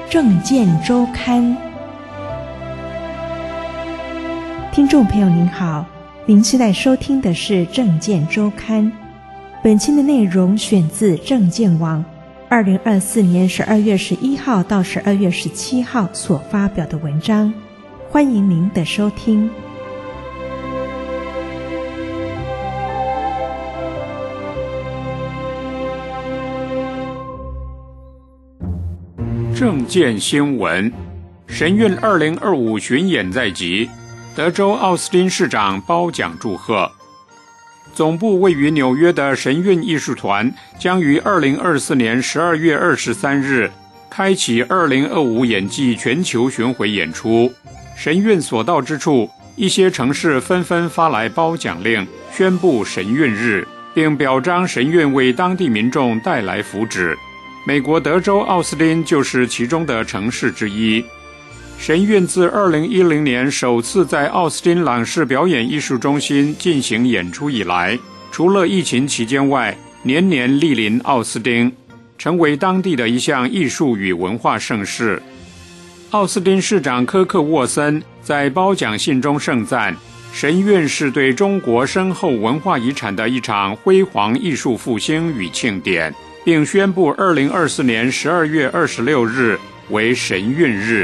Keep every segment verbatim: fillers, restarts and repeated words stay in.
政见周刊。听众朋友您好，您现在收听的是政见周刊。本期的内容选自政见网二零二四年十二月十一号到十二月十七号所发表的文章，欢迎您的收听。 政见新闻：神韵二零二五巡演在即，德州奥斯汀市长褒奖祝贺。总部位于纽约的神韵艺术团将于二零二四年十二月二十三日开启二零二五演季全球巡回演出。神韵所到之处，一些城市纷纷发来褒奖令，宣布神韵日，并表彰神韵为当地民众带来福祉。美国德州奥斯汀就是其中的城市之一。神韵自二零一零年首次在奥斯汀朗士表演艺术中心进行演出以来，除了疫情期间外，年年莅临奥斯汀，成为当地的一项艺术与文化盛事。奥斯汀市长科克沃森在褒奖信中盛赞，神韵是对中国深厚文化遗产的一场辉煌艺术复兴与庆典，并宣布二零二四年十二月二十六日为神韵日。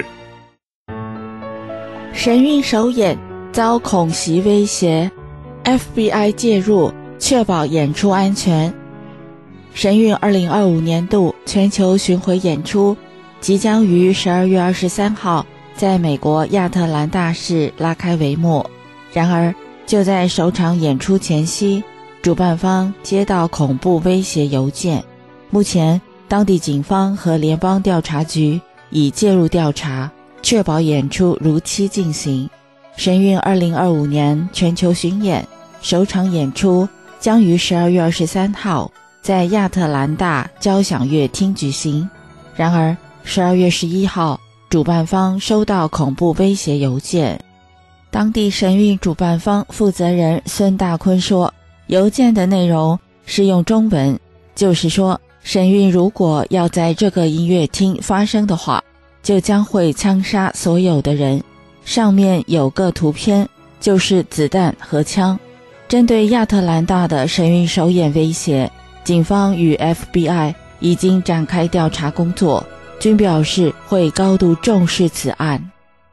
神韵首演遭恐袭威胁 ，F B I 介入确保演出安全。神韵二零二五年度全球巡回演出即将于十二月二十三号在美国亚特兰大市拉开帷幕。然而，就在首场演出前夕，主办方接到恐怖威胁邮件。目前，当地警方和联邦调查局已介入调查，确保演出如期进行。神韵二零二五年全球巡演首场演出将于十二月二十三号在亚特兰大交响乐厅举行。然而，十二月十一号，主办方收到恐怖威胁邮件。当地神韵主办方负责人孙大坤说，邮件的内容是用中文，就是说神韵如果要在这个音乐厅发生的话，就将会枪杀所有的人。上面有个图片，就是子弹和枪。针对亚特兰大的神韵首演威胁，警方与 F B I 已经展开调查工作，均表示会高度重视此案。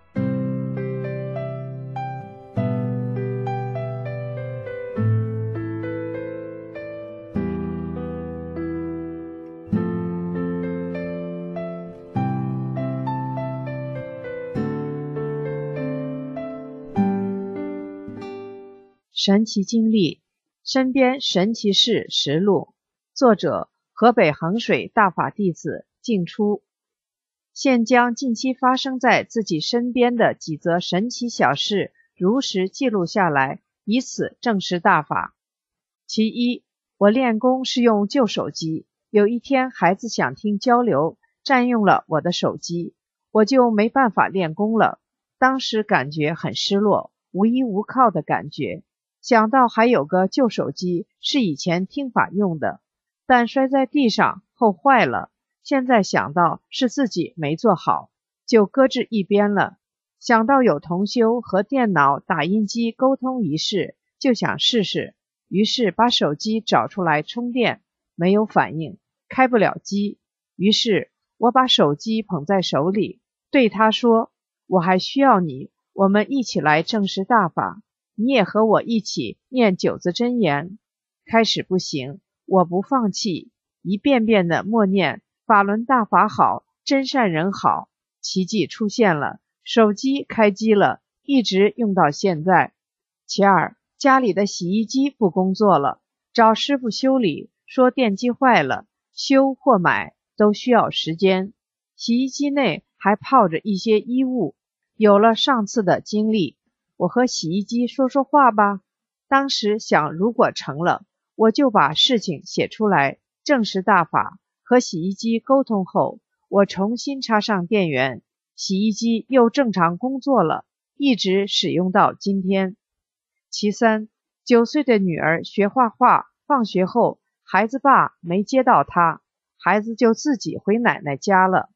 神奇经历，身边神奇事实录。作者：河北衡水大法弟子静初。现将近期发生在自己身边的几则神奇小事如实记录下来，以此证实大法。其一，我练功是用旧手机，有一天孩子想听交流，占用了我的手机，我就没办法练功了。当时感觉很失落，无依无靠的感觉。想到还有个旧手机是以前听法用的，但摔在地上后坏了，现在想到是自己没做好，就搁置一边了。想到有同修和电脑打印机沟通一事，就想试试，于是把手机找出来充电，没有反应，开不了机。于是我把手机捧在手里，对他说，我还需要你，我们一起来证实大法，你也和我一起念九字真言。开始不行，我不放弃，一遍遍的默念法轮大法好，真善人好。奇迹出现了，手机开机了，一直用到现在。其二，家里的洗衣机不工作了，找师傅修理，说电机坏了，修或买都需要时间。洗衣机内还泡着一些衣物，有了上次的经历，我和洗衣机说说话吧。当时想，如果成了，我就把事情写出来，证实大法。和洗衣机沟通后，我重新插上电源，洗衣机又正常工作了，一直使用到今天。其三，九岁的女儿学画画，放学后孩子爸没接到她，孩子就自己回奶奶家了。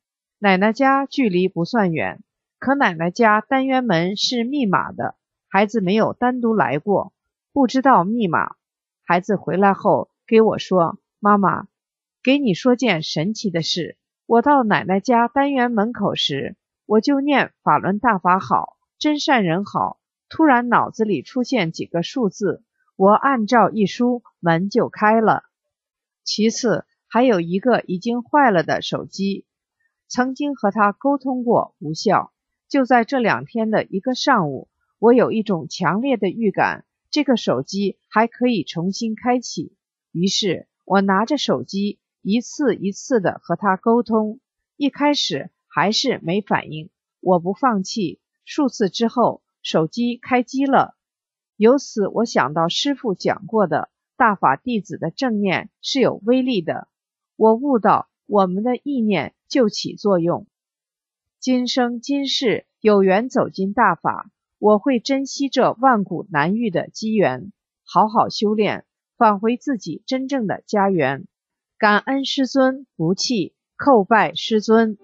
奶奶家距离不算远，可奶奶家单元门是密码的，孩子没有单独来过，不知道密码。孩子回来后给我说，妈妈，给你说件神奇的事，我到奶奶家单元门口时，我就念法轮大法好，真善人好，突然脑子里出现几个数字，我按照一输，门就开了。其次，还有一个已经坏了的手机，曾经和他沟通过，无效。就在这两天的一个上午，我有一种强烈的预感，这个手机还可以重新开启。于是我拿着手机一次一次的和他沟通，一开始还是没反应，我不放弃，数次之后手机开机了。由此我想到师父讲过的大法弟子的正念是有威力的，我悟到我们的意念就起作用。今生今世有缘走进大法，我会珍惜这万古难遇的机缘，好好修炼，返回自己真正的家园。感恩师尊，不弃，叩拜师尊。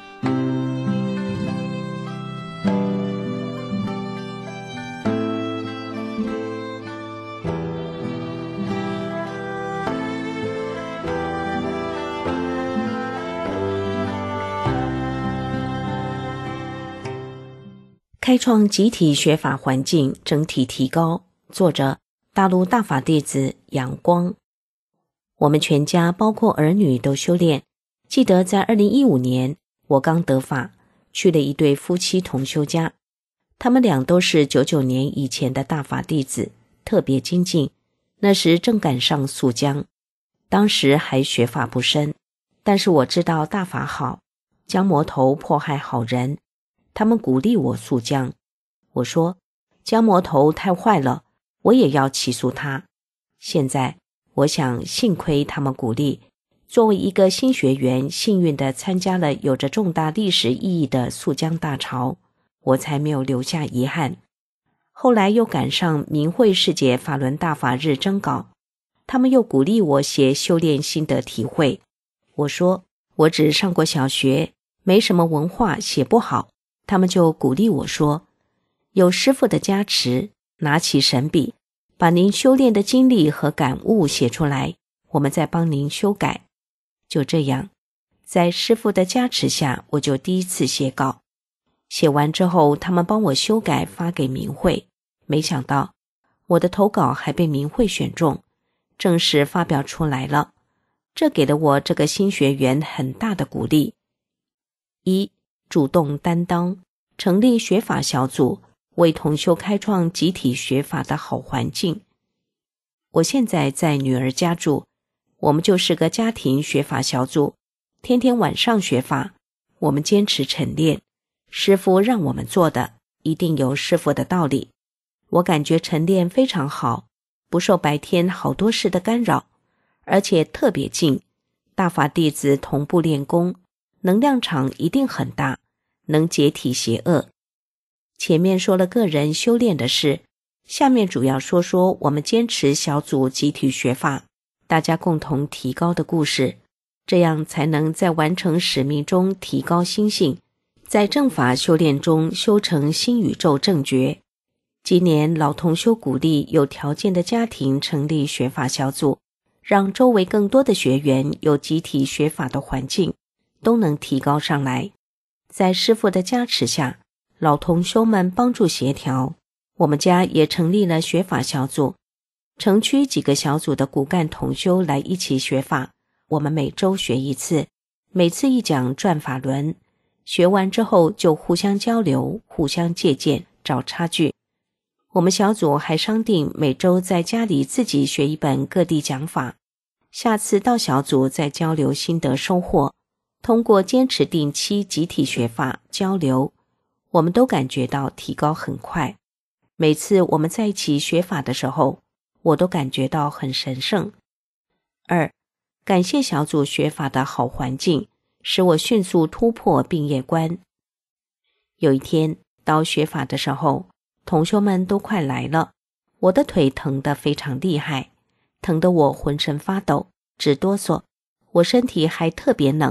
开创集体学法环境，整体提高。作者：大陆大法弟子杨光。我们全家包括儿女都修炼。记得在二零一五年，我刚得法，去了一对夫妻同修家，他们俩都是九九年以前的大法弟子，特别精进。那时正赶上肃江，当时还学法不深，但是我知道大法好，江魔头迫害好人。他们鼓励我肃江，我说江魔头太坏了，我也要起诉他。现在我想幸亏他们鼓励，作为一个新学员，幸运地参加了有着重大历史意义的肃江大潮，我才没有留下遗憾。后来又赶上明慧世界法轮大法日征稿，他们又鼓励我写修炼心得体会。我说我只上过小学，没什么文化，写不好。他们就鼓励我说，有师父的加持，拿起神笔，把您修炼的经历和感悟写出来，我们再帮您修改。就这样，在师父的加持下，我就第一次写稿。写完之后，他们帮我修改发给明慧，没想到我的投稿还被明慧选中，正式发表出来了。这给了我这个新学员很大的鼓励。一、主动担当，成立学法小组，为同修开创集体学法的好环境。我现在在女儿家住，我们就是个家庭学法小组，天天晚上学法，我们坚持晨练，师父让我们做的，一定有师父的道理。我感觉晨练非常好，不受白天好多事的干扰，而且特别静，大法弟子同步练功，能量场一定很大，能解体邪恶。前面说了个人修炼的事，下面主要说说我们坚持小组集体学法，大家共同提高的故事，这样才能在完成使命中提高心性，在正法修炼中修成新宇宙正觉。今年老同修鼓励有条件的家庭成立学法小组，让周围更多的学员有集体学法的环境，都能提高上来。在师父的加持下，老同修们帮助协调，我们家也成立了学法小组，城区几个小组的骨干同修来一起学法，我们每周学一次，每次一讲转法轮，学完之后就互相交流，互相借鉴，找差距。我们小组还商定每周在家里自己学一本各地讲法，下次到小组再交流心得收获。通过坚持定期集体学法交流，我们都感觉到提高很快。每次我们在一起学法的时候，我都感觉到很神圣。二、感谢小组学法的好环境，使我迅速突破病业关。有一天到学法的时候，同修们都快来了，我的腿疼得非常厉害，疼得我浑身发抖，直哆嗦，我身体还特别冷，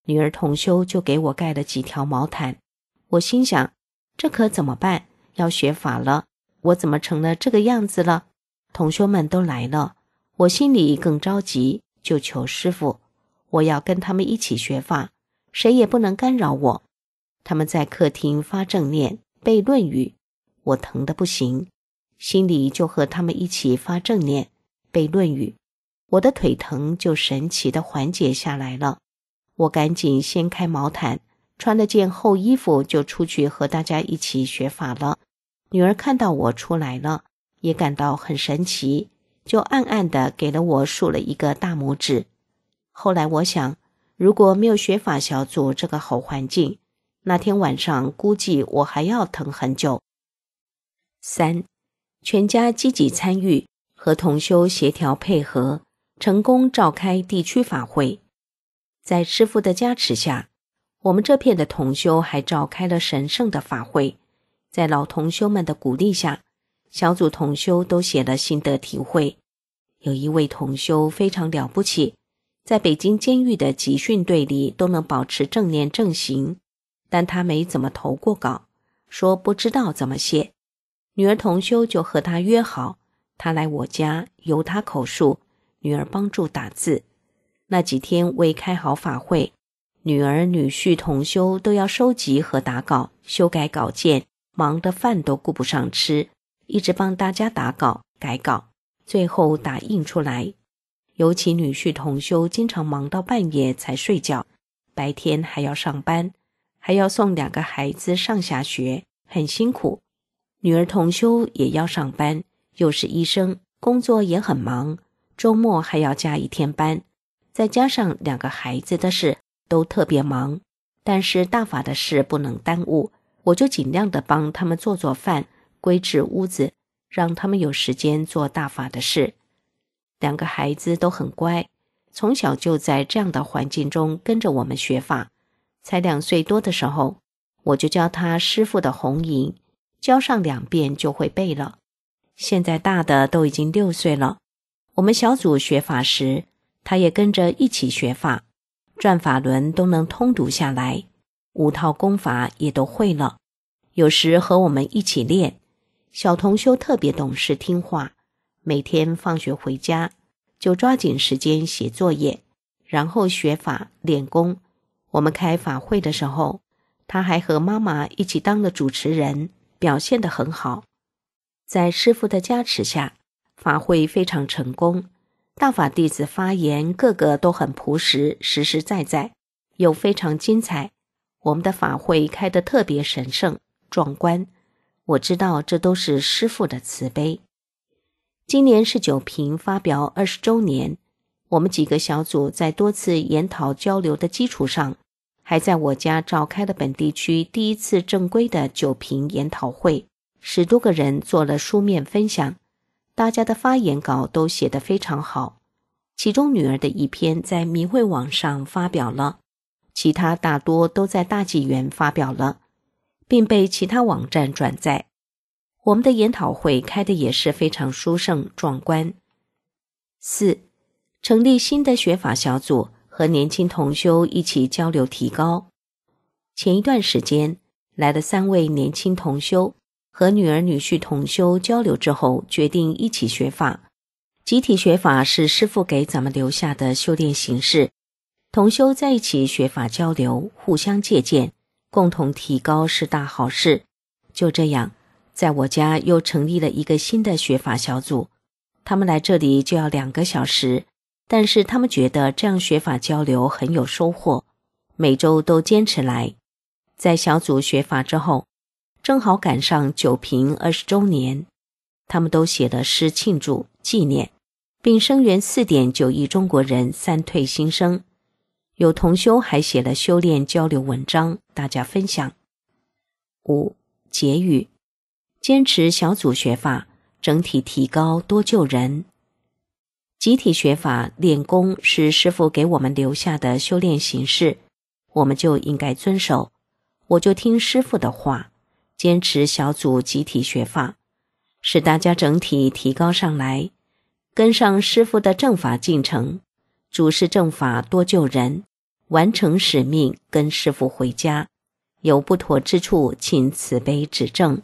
女儿同修就给我盖了几条毛毯。我心想，这可怎么办？要学法了，我怎么成了这个样子了？同修们都来了，我心里更着急，就求师父，我要跟他们一起学法，谁也不能干扰我。他们在客厅发正念，背论语，我疼得不行，心里就和他们一起发正念，背论语，我的腿疼就神奇地缓解下来了。我赶紧掀开毛毯，穿了件厚衣服就出去和大家一起学法了。女儿看到我出来了，也感到很神奇，就暗暗地给了我竖了一个大拇指。后来我想，如果没有学法小组这个好环境，那天晚上估计我还要疼很久。三，全家积极参与，和同修协调配合，成功召开地区法会。在师父的加持下，我们这片的同修还召开了神圣的法会。在老同修们的鼓励下，小组同修都写了心得体会。有一位同修非常了不起，在北京监狱的集训队里都能保持正念正行，但他没怎么投过稿，说不知道怎么写。女儿同修就和他约好，他来我家，由他口述，女儿帮助打字。那几天未开好法会，女儿女婿同修都要收集和打稿，修改稿件，忙得饭都顾不上吃，一直帮大家打稿改稿，最后打印出来。尤其女婿同修经常忙到半夜才睡觉，白天还要上班，还要送两个孩子上下学，很辛苦。女儿同修也要上班，又是医生，工作也很忙，周末还要加一天班，再加上两个孩子的事都特别忙，但是大法的事不能耽误，我就尽量的帮他们做做饭，归置屋子，让他们有时间做大法的事。两个孩子都很乖，从小就在这样的环境中跟着我们学法。才两岁多的时候，我就教他师父的红引，教上两遍就会背了。现在大的都已经六岁了，我们小组学法时，他也跟着一起学法，转法轮都能通读下来，五套功法也都会了。有时和我们一起练。小同修特别懂事听话，每天放学回家就抓紧时间写作业，然后学法练功。我们开法会的时候，他还和妈妈一起当了主持人，表现得很好。在师父的加持下，法会非常成功，大法弟子发言个个都很朴实，实实在在，又非常精彩。我们的法会开得特别神圣壮观，我知道这都是师父的慈悲。今年是九平发表二十周年，我们几个小组在多次研讨交流的基础上，还在我家召开了本地区第一次正规的九平研讨会，十多个人做了书面分享，大家的发言稿都写得非常好。其中女儿的一篇在明慧网上发表了，其他大多都在大纪元发表了，并被其他网站转载。我们的研讨会开的也是非常殊胜壮观。四，成立新的学法小组，和年轻同修一起交流提高。前一段时间来了三位年轻同修，和女儿女婿同修交流之后，决定一起学法。集体学法是师父给咱们留下的修炼形式，同修在一起学法交流，互相借鉴，共同提高是大好事。就这样，在我家又成立了一个新的学法小组，他们来这里就要两个小时，但是他们觉得这样学法交流很有收获，每周都坚持来。在小组学法之后，正好赶上九平二十周年，他们都写了诗庆祝纪念，并声援四点九亿中国人三退新生。有同修还写了修炼交流文章，大家分享。五、结语：坚持小组学法，整体提高多救人。集体学法练功是师父给我们留下的修炼形式，我们就应该遵守。我就听师父的话，坚持小组集体学法，使大家整体提高上来，跟上师父的正法进程，主事正法多救人， 完成使命，跟师父回家。有不妥之处，请慈悲指正。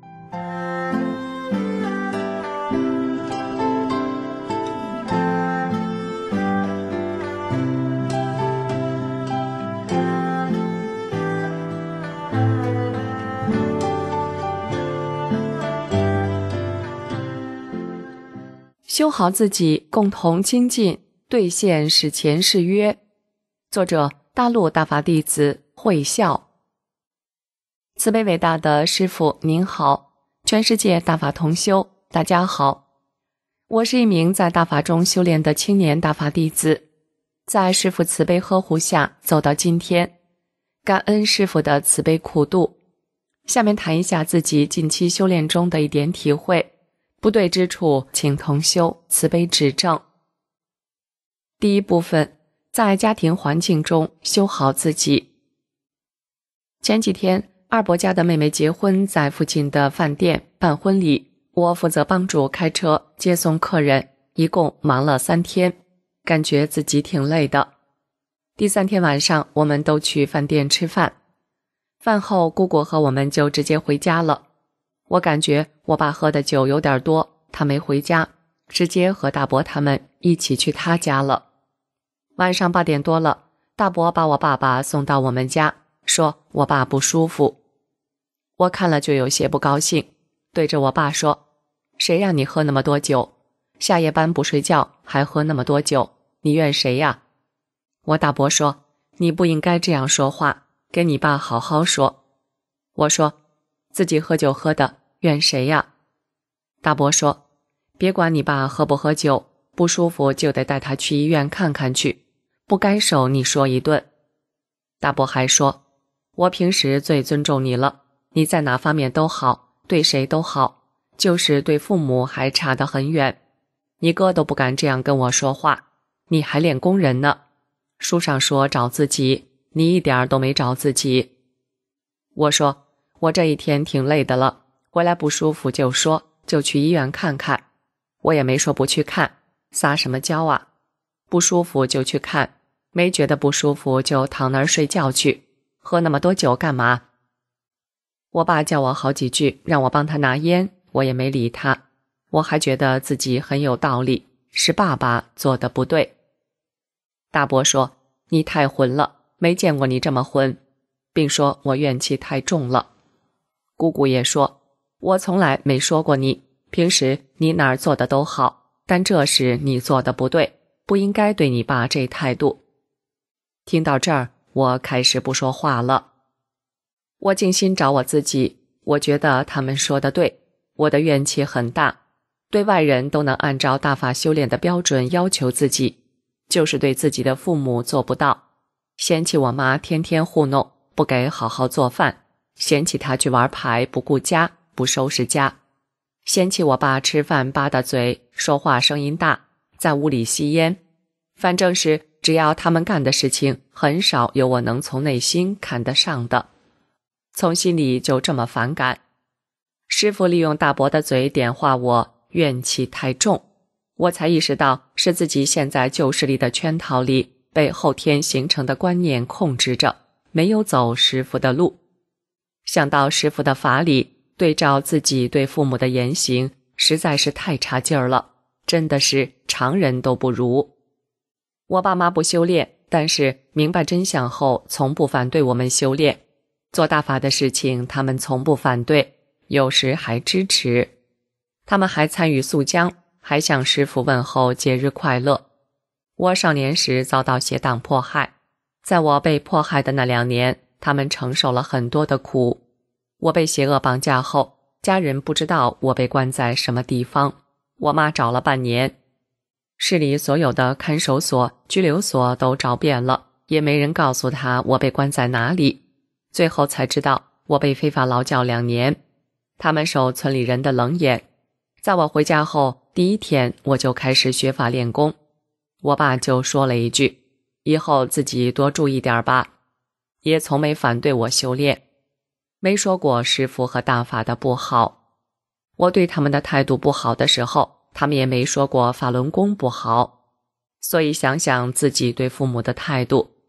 修好自己，共同精进，兑现史前誓约。作者：大陆大法弟子慧孝。慈悲伟大的师父您好，全世界大法同修大家好。我是一名在大法中修炼的青年大法弟子，在师父慈悲呵护下走到今天，感恩师父的慈悲苦度。下面谈一下自己近期修炼中的一点体会，不对之处请同修慈悲指正。第一部分，在家庭环境中修好自己。前几天二伯家的妹妹结婚，在附近的饭店办婚礼，我负责帮助开车接送客人，一共忙了三天，感觉自己挺累的。第三天晚上我们都去饭店吃饭，饭后姑姑和我们就直接回家了。我感觉我爸喝的酒有点多，他没回家，直接和大伯他们一起去他家了。晚上八点多了，大伯把我爸爸送到我们家，说我爸不舒服。我看了就有些不高兴，对着我爸说，谁让你喝那么多酒？下夜班不睡觉还喝那么多酒，你怨谁呀？我大伯说，你不应该这样说话，跟你爸好好说。我说，自己喝酒喝的，怨谁呀？大伯说，别管你爸喝不喝酒，不舒服就得带他去医院看看去，不该受你说一顿。大伯还说，我平时最尊重你了，你在哪方面都好，对谁都好，就是对父母还差得很远。你哥都不敢这样跟我说话，你还练功人呢。书上说找自己，你一点都没找自己。我说，我这一天挺累的了，回来不舒服就说，就去医院看看。我也没说不去看，撒什么娇啊？不舒服就去看，没觉得不舒服就躺那儿睡觉去，喝那么多酒干嘛？我爸叫我好几句，让我帮他拿烟，我也没理他。我还觉得自己很有道理，是爸爸做的不对。大伯说，你太混了，没见过你这么混，并说我怨气太重了。姑姑也说，我从来没说过你，平时你哪儿做的都好，但这事你做的不对，不应该对你爸这态度。听到这儿，我开始不说话了。我静心找我自己，我觉得他们说的对，我的怨气很大，对外人都能按照大法修炼的标准要求自己，就是对自己的父母做不到。嫌弃我妈天天糊弄，不给好好做饭，嫌弃他去玩牌不顾家，不收拾家，嫌弃我爸吃饭吧嗒嘴，说话声音大，在屋里吸烟。反正是只要他们干的事情，很少有我能从内心看得上的，从心里就这么反感。师父利用大伯的嘴点化我，怨气太重，我才意识到是自己陷在旧势力的圈套里，被后天形成的观念控制着，没有走师父的路。想到师父的法理，对照自己对父母的言行，实在是太差劲儿了，真的是常人都不如。我爸妈不修炼，但是明白真相后，从不反对我们修炼。做大法的事情，他们从不反对，有时还支持。他们还参与肃江，还向师父问候节日快乐。我少年时遭到邪党迫害，在我被迫害的那两年，他们承受了很多的苦。我被邪恶绑架后，家人不知道我被关在什么地方，我妈找了半年，市里所有的看守所、拘留所都找遍了，也没人告诉她我被关在哪里。最后才知道我被非法劳教两年，他们受村里人的冷眼。在我回家后第一天，我就开始学法练功。我爸就说了一句，以后自己多注意点吧，也从没反对我修炼，没说过师父和大法的不好。我对他们的态度不好的时候，他们也没说过法轮功不好。所以想想自己对父母的态度，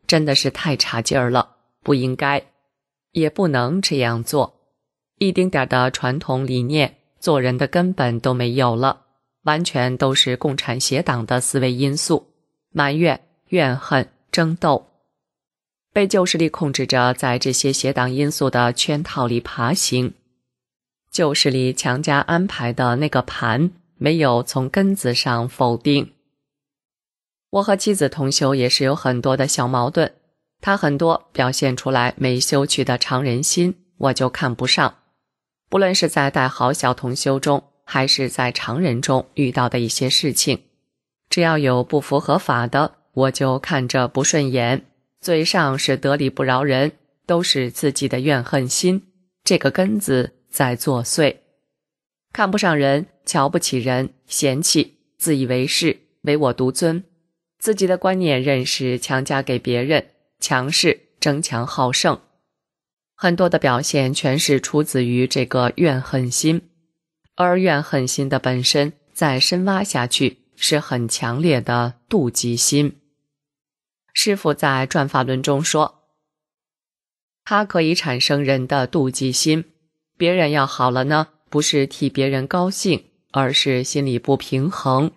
真的是太差劲儿了，不应该，也不能这样做。一丁点的传统理念，做人的根本都没有了，完全都是共产协党的思维因素，埋怨、怨恨、争斗，被旧势力控制着，在这些协党因素的圈套里爬行。旧势力强加安排的那个盘，没有从根子上否定。我和妻子同修也是有很多的小矛盾，他很多表现出来没修去的常人心，我就看不上。不论是在带好小同修中，还是在常人中遇到的一些事情，只要有不符合法的，我就看着不顺眼，嘴上是得理不饶人，都是自己的怨恨心，这个根子在作祟。看不上人，瞧不起人，嫌弃，自以为是，唯我独尊，自己的观念认识强加给别人，强势，争强好胜。很多的表现全是出自于这个怨恨心，而怨恨心的本身再深挖下去，是很强烈的妒忌心。师父在转法轮中说，它可以产生人的妒忌心，别人要好了呢，不是替别人高兴，而是心里不平衡，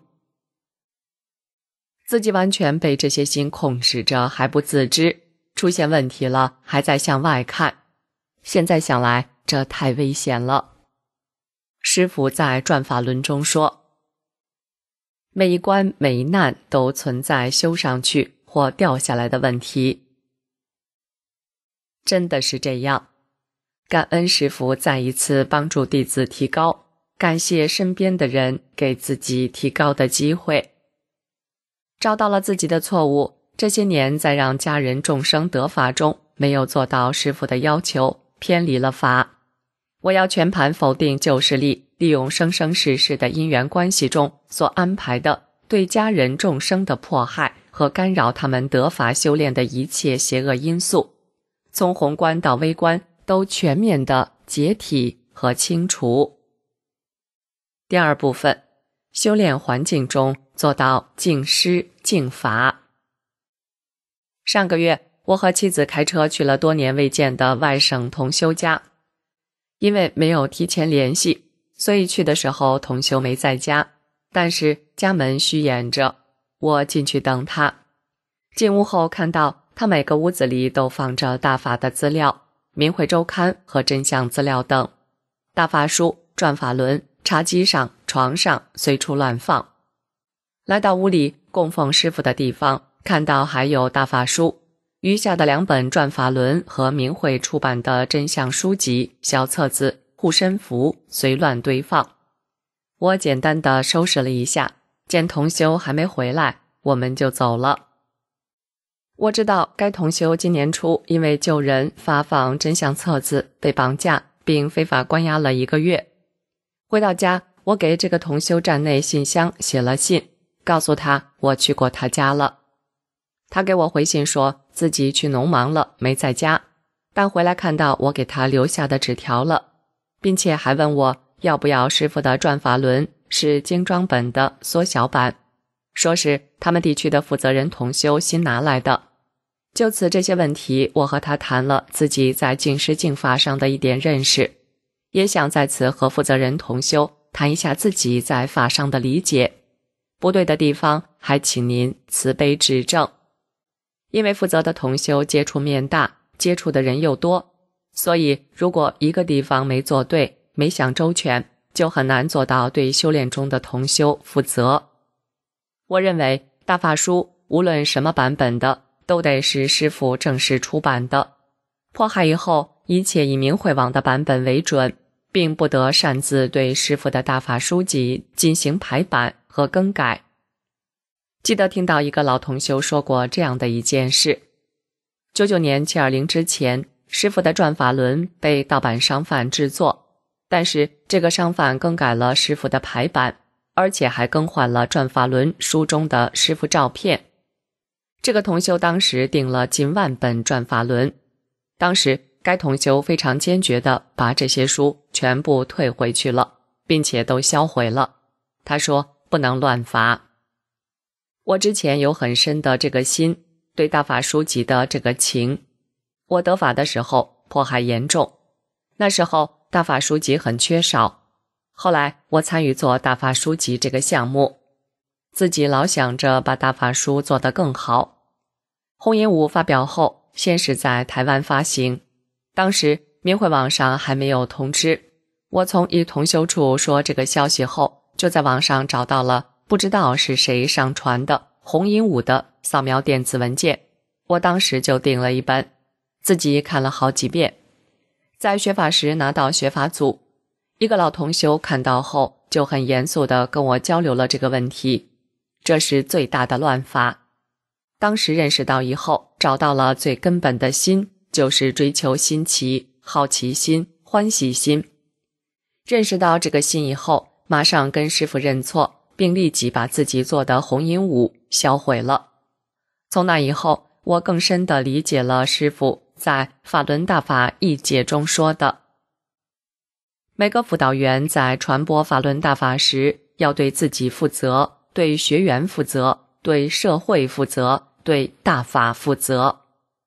自己完全被这些心控制着还不自知，出现问题了还在向外看，现在想来这太危险了。师父在转法轮中说，每一关每一难都存在修上去或掉下来的问题，真的是这样。感恩师父再一次帮助弟子提高，感谢身边的人给自己提高的机会。找到了自己的错误，这些年在让家人众生得法中没有做到师父的要求，偏离了法。我要全盘否定旧势力利用生生世世的因缘关系中所安排的对家人众生的迫害和干扰他们得法修炼的一切邪恶因素，从宏观到微观都全面的解体和清除。第二部分，修炼环境中做到净师净法。上个月，我和妻子开车去了多年未见的外省同修家，因为没有提前联系，所以去的时候同修没在家，但是家门虚掩着，我进去等他。进屋后看到他每个屋子里都放着大法的资料，明慧周刊和真相资料等，大法书、转法轮、茶几上、床上随处乱放。来到屋里供奉师父的地方，看到还有大法书，余下的两本转法轮和明慧出版的真相书籍、小册子、护身符随乱堆放。我简单的收拾了一下，见同修还没回来，我们就走了。我知道该同修今年初因为救人发放真相册子被绑架并非法关押了一个月。回到家，我给这个同修站内信箱写了信，告诉他我去过他家了。他给我回信说自己去农忙了，没在家，但回来看到我给他留下的纸条了，并且还问我要不要师父的转法轮，是精装本的缩小版，说是他们地区的负责人同修新拿来的。就此这些问题，我和他谈了自己在净师净法上的一点认识，也想在此和负责人同修谈一下自己在法上的理解，不对的地方还请您慈悲指正。因为负责的同修接触面大，接触的人又多，所以如果一个地方没做对，没想周全，就很难做到对修炼中的同修负责。我认为大法书无论什么版本的，都得是师父正式出版的，迫害以后一切以明慧网的版本为准，并不得擅自对师父的大法书籍进行排版和更改。记得听到一个老同修说过这样的一件事，九九年七二零之前，师父的转法轮被盗版商贩制作，但是这个商贩更改了师父的排版，而且还更换了转法轮书中的师父照片。这个同修当时订了近万本转法轮，当时该同修非常坚决地把这些书全部退回去了，并且都销毁了。他说不能乱发。我之前有很深的这个心， 对大法书籍的这个情。我得法的时候迫害严重，那时候大法书籍很缺少。后来我参与做大法书籍这个项目，自己老想着把大法书做得更好。弘音五发表后，先是在台湾发行，当时明慧网上还没有通知。我从一同修处说这个消息后，就在网上找到了不知道是谁上传的弘音五的扫描电子文件，我当时就订了一本，自己看了好几遍。在学法时拿到学法组，一个老同修看到后就很严肃地跟我交流了这个问题，这是最大的乱法。当时认识到以后，找到了最根本的心，就是追求新奇、好奇心、欢喜心。认识到这个心以后，马上跟师父认错，并立即把自己做的弘音五销毁了。从那以后，我更深地理解了师父在法轮大法义解中说的，每个辅导员在传播法轮大法时，要对自己负责，对学员负责，对社会负责，对大法负责。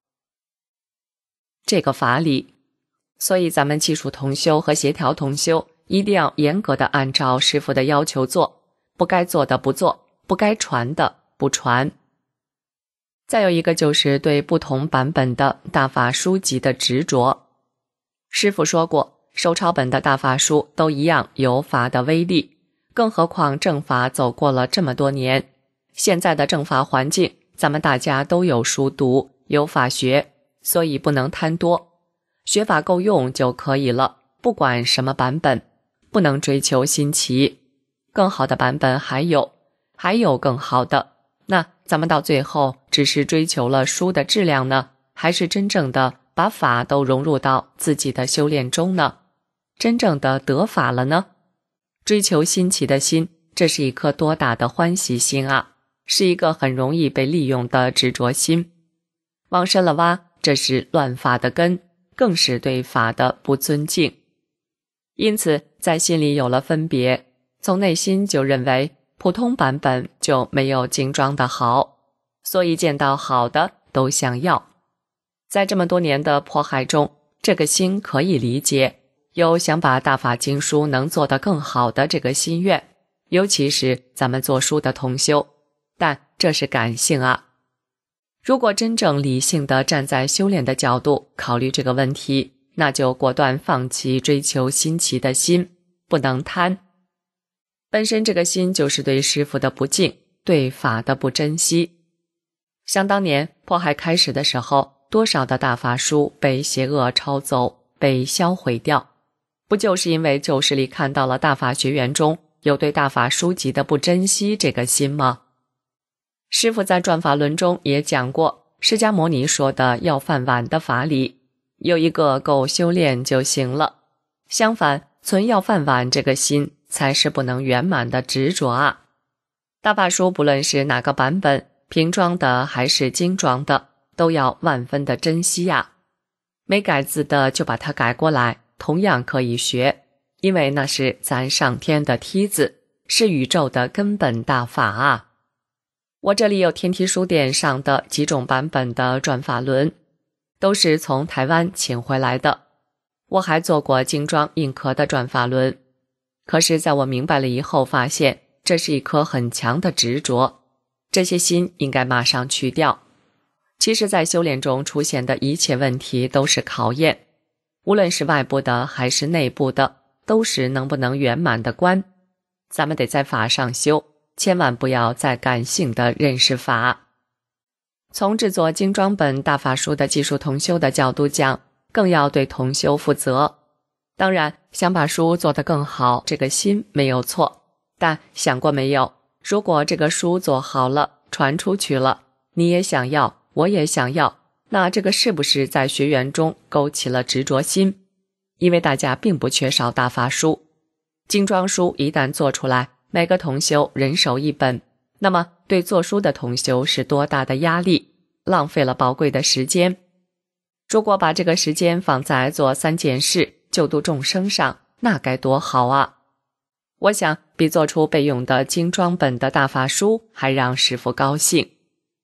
这个法理，所以咱们技术同修和协调同修一定要严格的按照师父的要求做，不该做的不做，不该传的不传。再有一个就是对不同版本的大法书籍的执着。师父说过，手抄本的大法书都一样有法的威力，更何况正法走过了这么多年，现在的正法环境，咱们大家都有书读，有法学，所以不能贪多，学法够用就可以了，不管什么版本，不能追求新奇，更好的版本还有，还有更好的。那咱们到最后只是追求了书的质量呢，还是真正的把法都融入到自己的修炼中呢？真正的得法了呢？追求新奇的心，这是一颗多大的欢喜心啊，是一个很容易被利用的执着心。往深了挖，这是乱法的根，更是对法的不尊敬。因此在心里有了分别，从内心就认为普通版本就没有精装的好，所以见到好的都想要。在这么多年的迫害中，这个心可以理解，有想把大法经书能做得更好的这个心愿，尤其是咱们做书的同修，但这是感性啊。如果真正理性地站在修炼的角度考虑这个问题，那就果断放弃追求新奇的心，不能贪。本身这个心就是对师父的不敬，对法的不珍惜。想当年迫害开始的时候，多少的大法书被邪恶抄走，被销毁掉，不就是因为旧势力看到了大法学员中有对大法书籍的不珍惜这个心吗？师父在转法轮中也讲过，释迦牟尼说的要饭碗的法理，有一个够修炼就行了。相反，存要饭碗这个心才是不能圆满的执着啊。大法书不论是哪个版本，平装的还是精装的，都要万分的珍惜啊。没改字的就把它改过来，同样可以学，因为那是咱上天的梯子，是宇宙的根本大法啊。我这里有天梯书店上的几种版本的转法轮，都是从台湾请回来的。我还做过精装硬壳的转法轮，可是在我明白了以后，发现这是一颗很强的执着，这些心应该马上去掉。其实在修炼中出现的一切问题都是考验，无论是外部的还是内部的，都是能不能圆满的关。咱们得在法上修，千万不要再感性的认识法。从制作精装本大法书的技术同修的角度讲，更要对同修负责。当然，想把书做得更好，这个心没有错，但想过没有，如果这个书做好了，传出去了，你也想要，我也想要，那这个是不是在学员中勾起了执着心？因为大家并不缺少大法书，精装书一旦做出来，每个同修人手一本，那么对做书的同修是多大的压力，浪费了宝贵的时间。如果把这个时间放在做三件事救度众生上，那该多好啊。我想比做出备用的精装本的大法书还让师父高兴。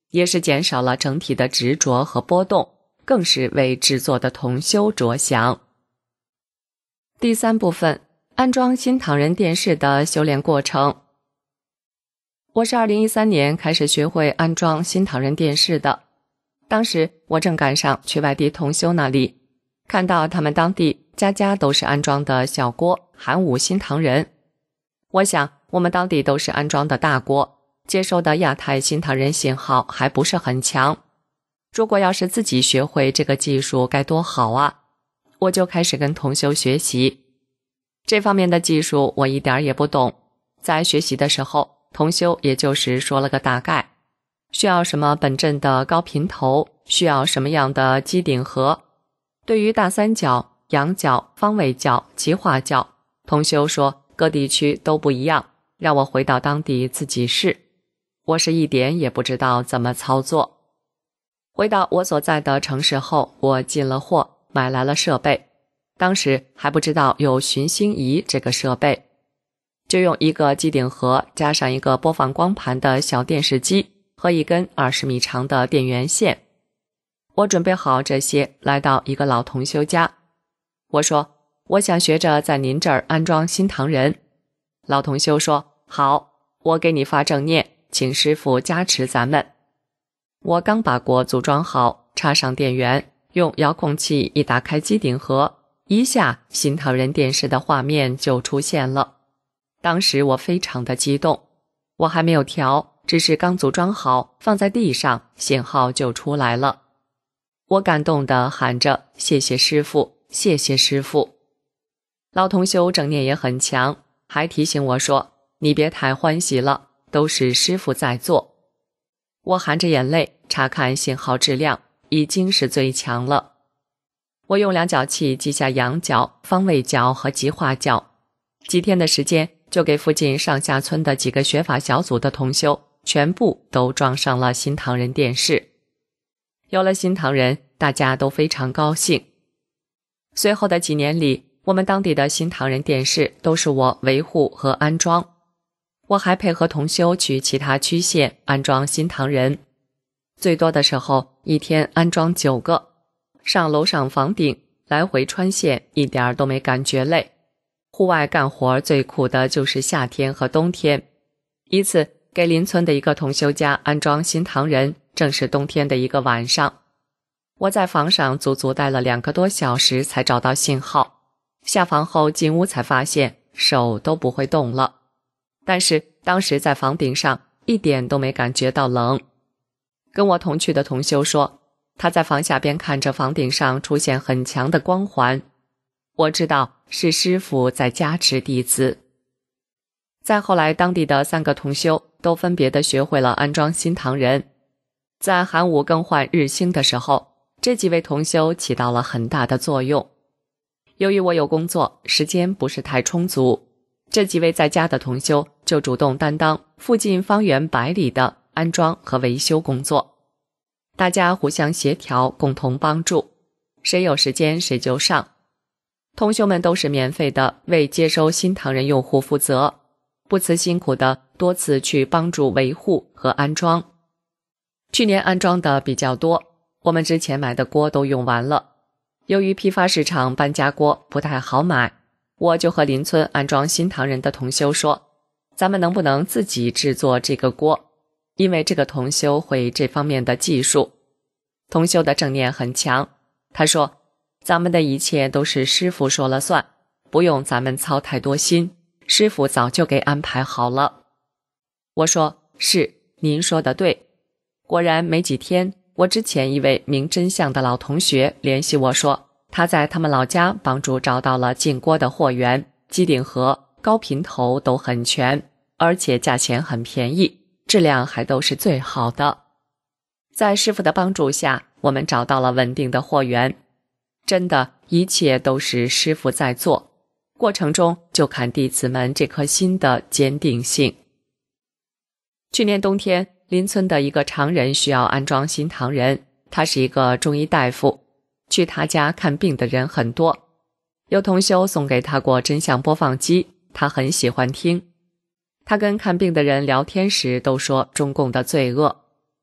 也是减少了整体的执着和波动，更是为制作的同修着想。第三部分，安装新唐人电视的修炼过程。我是二零一三年开始学会安装新唐人电视的，当时我正赶上去外地同修那里，看到他们当地家家都是安装的小锅寒武新唐人。我想我们当地都是安装的大锅，接收的亚太新唐人信号还不是很强。如果要是自己学会这个技术该多好啊！我就开始跟同修学习。这方面的技术我一点也不懂，在学习的时候，同修也就是说了个大概，需要什么本阵的高频头，需要什么样的机顶盒。对于大三角、仰角、方位角、极化角，同修说各地区都不一样，让我回到当地自己试。我是一点也不知道怎么操作。回到我所在的城市后，我进了货，买来了设备。当时还不知道有寻星仪这个设备，就用一个机顶盒加上一个播放光盘的小电视机和一根二十米长的电源线。我准备好这些，来到一个老同修家。我说，我想学着在您这儿安装新唐人。老同修说，好，我给你发正念，请师父加持咱们。我刚把锅组装好，插上电源，用遥控器一打开机顶盒，一下新唐人电视的画面就出现了。当时我非常的激动，我还没有调，只是刚组装好放在地上，信号就出来了。我感动地喊着，谢谢师父，谢谢师父。老同修正念也很强，还提醒我说，你别太欢喜了，都是师父在做。我含着眼泪查看信号质量，已经是最强了。我用量角器记下仰角、方位角和极化角，几天的时间就给附近上下村的几个学法小组的同修全部都装上了新唐人电视。有了新唐人，大家都非常高兴。随后的几年里，我们当地的新唐人电视都是我维护和安装。我还配合同修去其他区县安装新唐人，最多的时候一天安装九个，上楼上房顶，来回穿线，一点都没感觉累。户外干活最苦的就是夏天和冬天。一次给邻村的一个同修家安装新唐人，正是冬天的一个晚上。我在房上足足待了两个多小时才找到信号，下房后进屋才发现手都不会动了。但是当时在房顶上一点都没感觉到冷。跟我同去的同修说，他在房下边看着房顶上出现很强的光环，我知道是师父在加持弟子。再后来，当地的三个同修都分别的学会了安装新唐人。在寒武更换日星的时候，这几位同修起到了很大的作用。由于我有工作，时间不是太充足，这几位在家的同修就主动担当附近方圆百里的安装和维修工作。大家互相协调，共同帮助，谁有时间谁就上。同修们都是免费的为接收新唐人用户负责，不辞辛苦的多次去帮助维护和安装。去年安装的比较多，我们之前买的锅都用完了。由于批发市场搬家锅不太好买，我就和邻村安装新唐人的同修说，咱们能不能自己制作这个锅，因为这个同修会这方面的技术。同修的正念很强，他说，咱们的一切都是师父说了算，不用咱们操太多心，师父早就给安排好了。我说，是，您说的对。果然没几天，我之前一位明真相的老同学联系我说，他在他们老家帮助找到了进锅的货源，机顶盒、高频头都很全，而且价钱很便宜，质量还都是最好的。在师父的帮助下，我们找到了稳定的货源。真的，一切都是师父在做，过程中就看弟子们这颗心的坚定性。去年冬天，邻村的一个常人需要安装新唐人，他是一个中医大夫，去他家看病的人很多。有同修送给他过真相播放机，他很喜欢听。他跟看病的人聊天时都说中共的罪恶，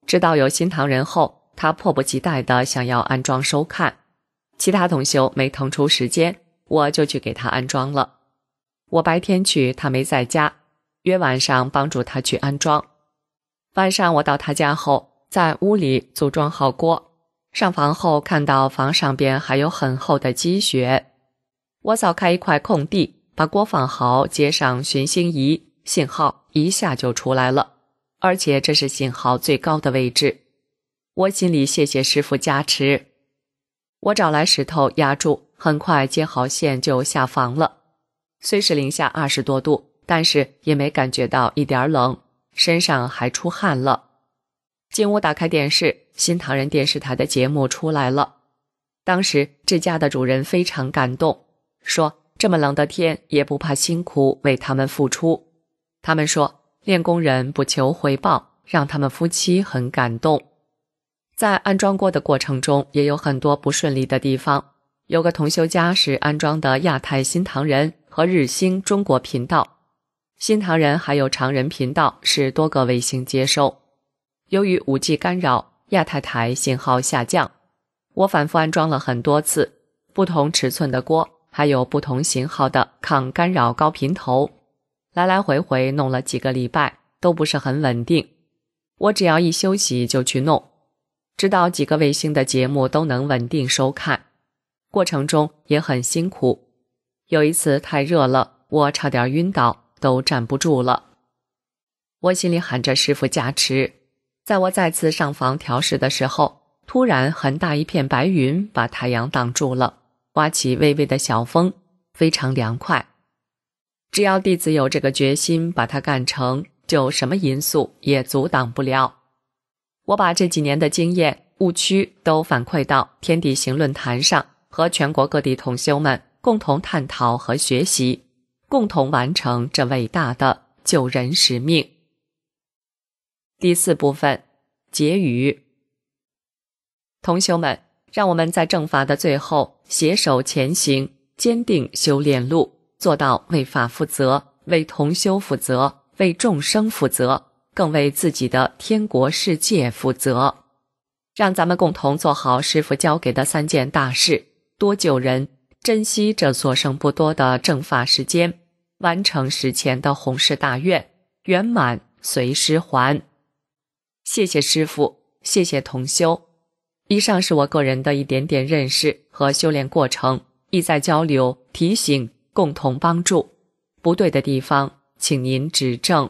知道有新唐人后，他迫不及待地想要安装收看。其他同修没腾出时间，我就去给他安装了。我白天去，他没在家，约晚上帮助他去安装。晚上我到他家后，在屋里组装好锅，上房后看到房上边还有很厚的积雪。我扫开一块空地，把锅放好，接上寻星仪，信号一下就出来了，而且这是信号最高的位置。我心里谢谢师父加持。我找来石头压住，很快接好线就下房了。虽是零下二十多度，但是也没感觉到一点冷，身上还出汗了。进屋打开电视，新唐人电视台的节目出来了。当时这家的主人非常感动，说这么冷的天也不怕辛苦为他们付出。他们说练功人不求回报，让他们夫妻很感动。在安装锅的过程中也有很多不顺利的地方，有个同修家是安装的亚太新唐人和日星中国频道，新唐人还有常人频道是多个卫星接收。由于 五 G 干扰，亚太台信号下降。我反复安装了很多次，不同尺寸的锅，还有不同型号的抗干扰高频头，来来回回弄了几个礼拜，都不是很稳定。我只要一休息就去弄，直到几个卫星的节目都能稳定收看，过程中也很辛苦。有一次太热了，我差点晕倒，都站不住了。我心里喊着师父加持。在我再次上房调试的时候，突然很大一片白云把太阳挡住了，刮起微微的小风，非常凉快。只要弟子有这个决心把它干成，就什么因素也阻挡不了。我把这几年的经验误区都反馈到天地行论坛上，和全国各地同修们共同探讨和学习，共同完成这伟大的救人使命。第四部分，结语。同修们，让我们在正法的最后携手前行，坚定修炼路，做到为法负责，为同修负责，为众生负责，更为自己的天国世界负责。让咱们共同做好师父交给的三件大事，多救人，珍惜这所剩不多的正法时间，完成史前的弘誓大愿，圆满随师还。谢谢师父，谢谢同修。以上是我个人的一点点认识和修炼过程，意在交流、提醒，共同帮助。不对的地方，请您指正。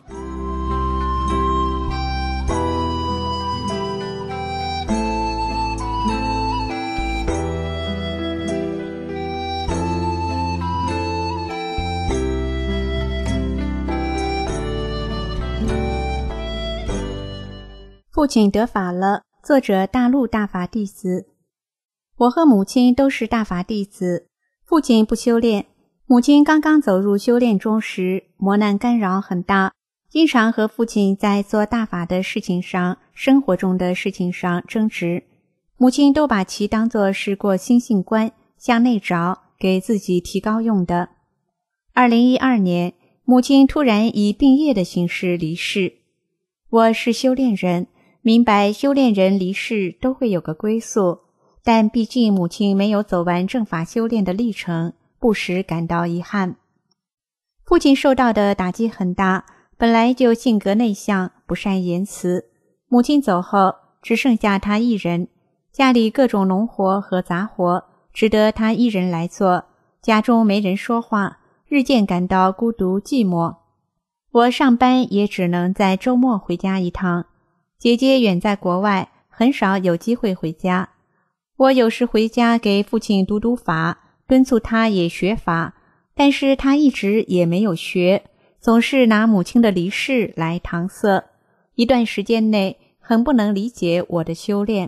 父亲得法了，作者大陆大法弟子。我和母亲都是大法弟子，父亲不修炼，母亲刚刚走入修炼中时，磨难干扰很大，经常和父亲在做大法的事情上、生活中的事情上争执，母亲都把其当作是过心性关，向内找，给自己提高用的。二零一二年，母亲突然以病业的形式离世。我是修炼人，明白修炼人离世都会有个归宿，但毕竟母亲没有走完正法修炼的历程，不时感到遗憾。父亲受到的打击很大，本来就性格内向，不善言辞。母亲走后，只剩下他一人，家里各种农活和杂活只得他一人来做，家中没人说话，日渐感到孤独寂寞。我上班也只能在周末回家一趟，姐姐远在国外，很少有机会回家。我有时回家给父亲读读法，敦促他也学法，但是他一直也没有学，总是拿母亲的离世来搪塞。一段时间内很不能理解我的修炼。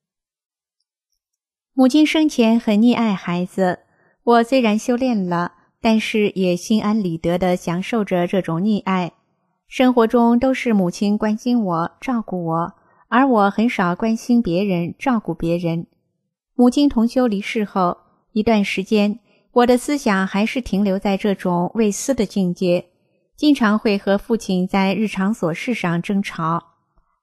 母亲生前很溺爱孩子，我虽然修炼了，但是也心安理得地享受着这种溺爱。生活中都是母亲关心我、照顾我，而我很少关心别人、照顾别人。母亲同修离世后，一段时间，我的思想还是停留在这种为私的境界，经常会和父亲在日常琐事上争吵。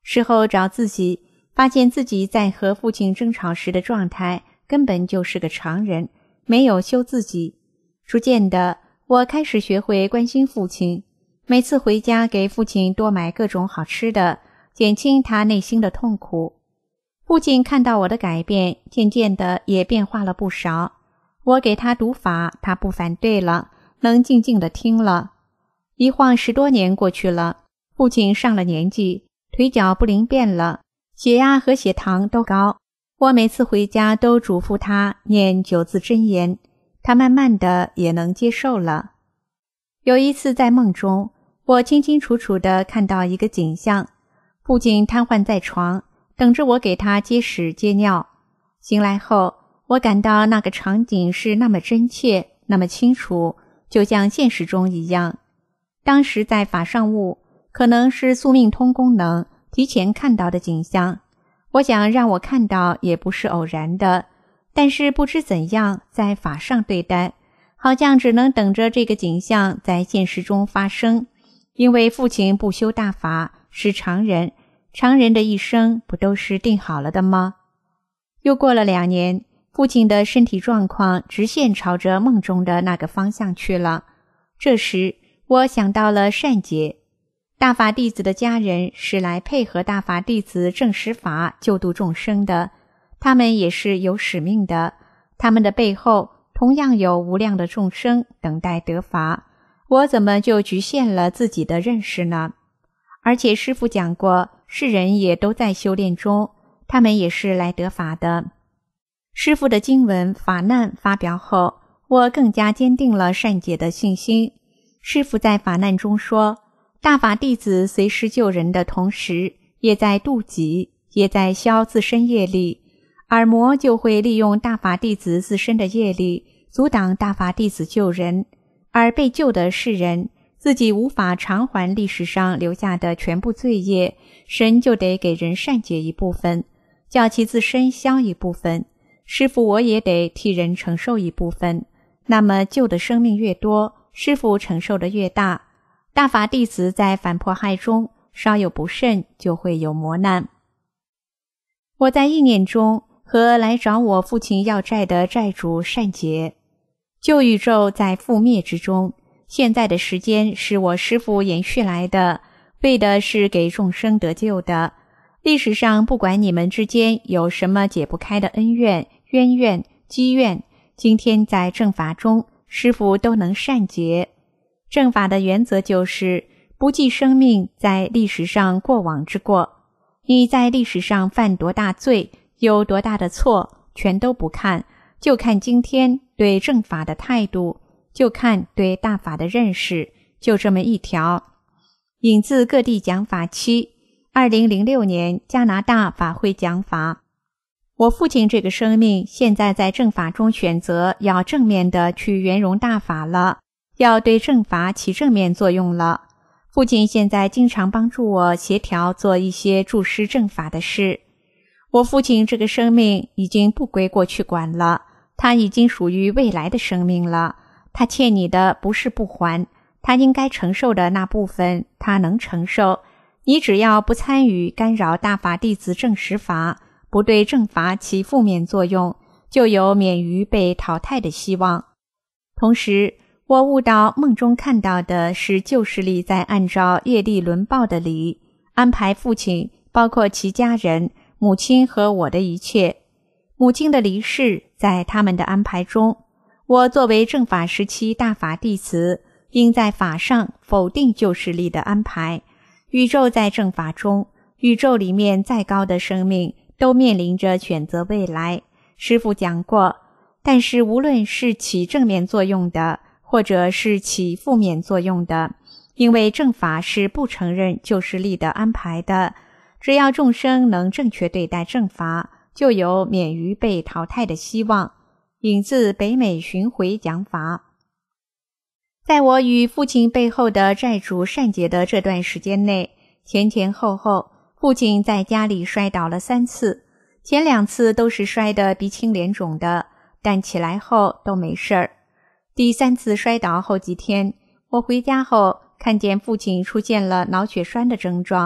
事后找自己，发现自己在和父亲争吵时的状态根本就是个常人，没有修自己。逐渐的，我开始学会关心父亲，每次回家给父亲多买各种好吃的，减轻他内心的痛苦。父亲看到我的改变，渐渐的也变化了不少。我给他读法，他不反对了，能静静地听了。一晃十多年过去了，父亲上了年纪，腿脚不灵便了，血压和血糖都高。我每次回家都嘱咐他念九字真言，他慢慢的也能接受了。有一次在梦中，我清清楚楚地看到一个景象，父亲瘫痪在床，等着我给他接屎接尿。醒来后，我感到那个场景是那么真切，那么清楚，就像现实中一样。当时在法上悟，可能是宿命通功能提前看到的景象，我想让我看到也不是偶然的，但是不知怎样在法上对待，好像只能等着这个景象在现实中发生。因为父亲不修大法，是常人，常人的一生不都是定好了的吗？又过了两年，父亲的身体状况直线朝着梦中的那个方向去了。这时我想到了善解，大法弟子的家人是来配合大法弟子证实法救度众生的，他们也是有使命的，他们的背后同样有无量的众生等待得法，我怎么就局限了自己的认识呢？而且师父讲过，世人也都在修炼中，他们也是来得法的。师父的经文法难发表后，我更加坚定了善解的信心。师父在法难中说，大法弟子随时救人的同时，也在度己，也在消自身业力，而魔就会利用大法弟子自身的业力，阻挡大法弟子救人，而被救的是人，自己无法偿还历史上留下的全部罪业，神就得给人善解一部分，叫其自身消一部分，师父我也得替人承受一部分。那么救的生命越多，师父承受的越大。大法弟子在反迫害中稍有不慎，就会有磨难。我在意念中和来找我父亲要债的债主善解。旧宇宙在覆灭之中，现在的时间是我师父延续来的，为的是给众生得救的。历史上不管你们之间有什么解不开的恩怨、冤怨、积怨，今天在正法中，师父都能善解。正法的原则就是不计生命在历史上过往之过，你在历史上犯多大罪，有多大的错，全都不看，就看今天对正法的态度，就看对大法的认识，就这么一条。引自各地讲法期，二零零六年加拿大法会讲法。我父亲这个生命现在在正法中选择要正面的去圆融大法了，要对正法起正面作用了。父亲现在经常帮助我协调做一些助施正法的事。我父亲这个生命已经不归过去管了，他已经属于未来的生命了。他欠你的不是不还，他应该承受的那部分他能承受。你只要不参与干扰大法弟子正实法，不对正法起负面作用，就有免于被淘汰的希望。同时我悟到梦中看到的是旧势力在按照业力轮报的理安排父亲，包括其家人、母亲和我的一切。母亲的离世在他们的安排中，我作为正法时期大法弟子，应在法上否定旧势力的安排。宇宙在正法中，宇宙里面再高的生命都面临着选择未来。师父讲过，但是无论是起正面作用的，或者是起负面作用的，因为正法是不承认旧势力的安排的，只要众生能正确对待正法，就有免于被淘汰的希望。引自北美巡回讲法。在我与父亲背后的债主善解的这段时间内，前前后后，父亲在家里摔倒了三次，前两次都是摔得鼻青脸肿的，但起来后都没事儿。第三次摔倒后几天，我回家后看见父亲出现了脑血栓的症状，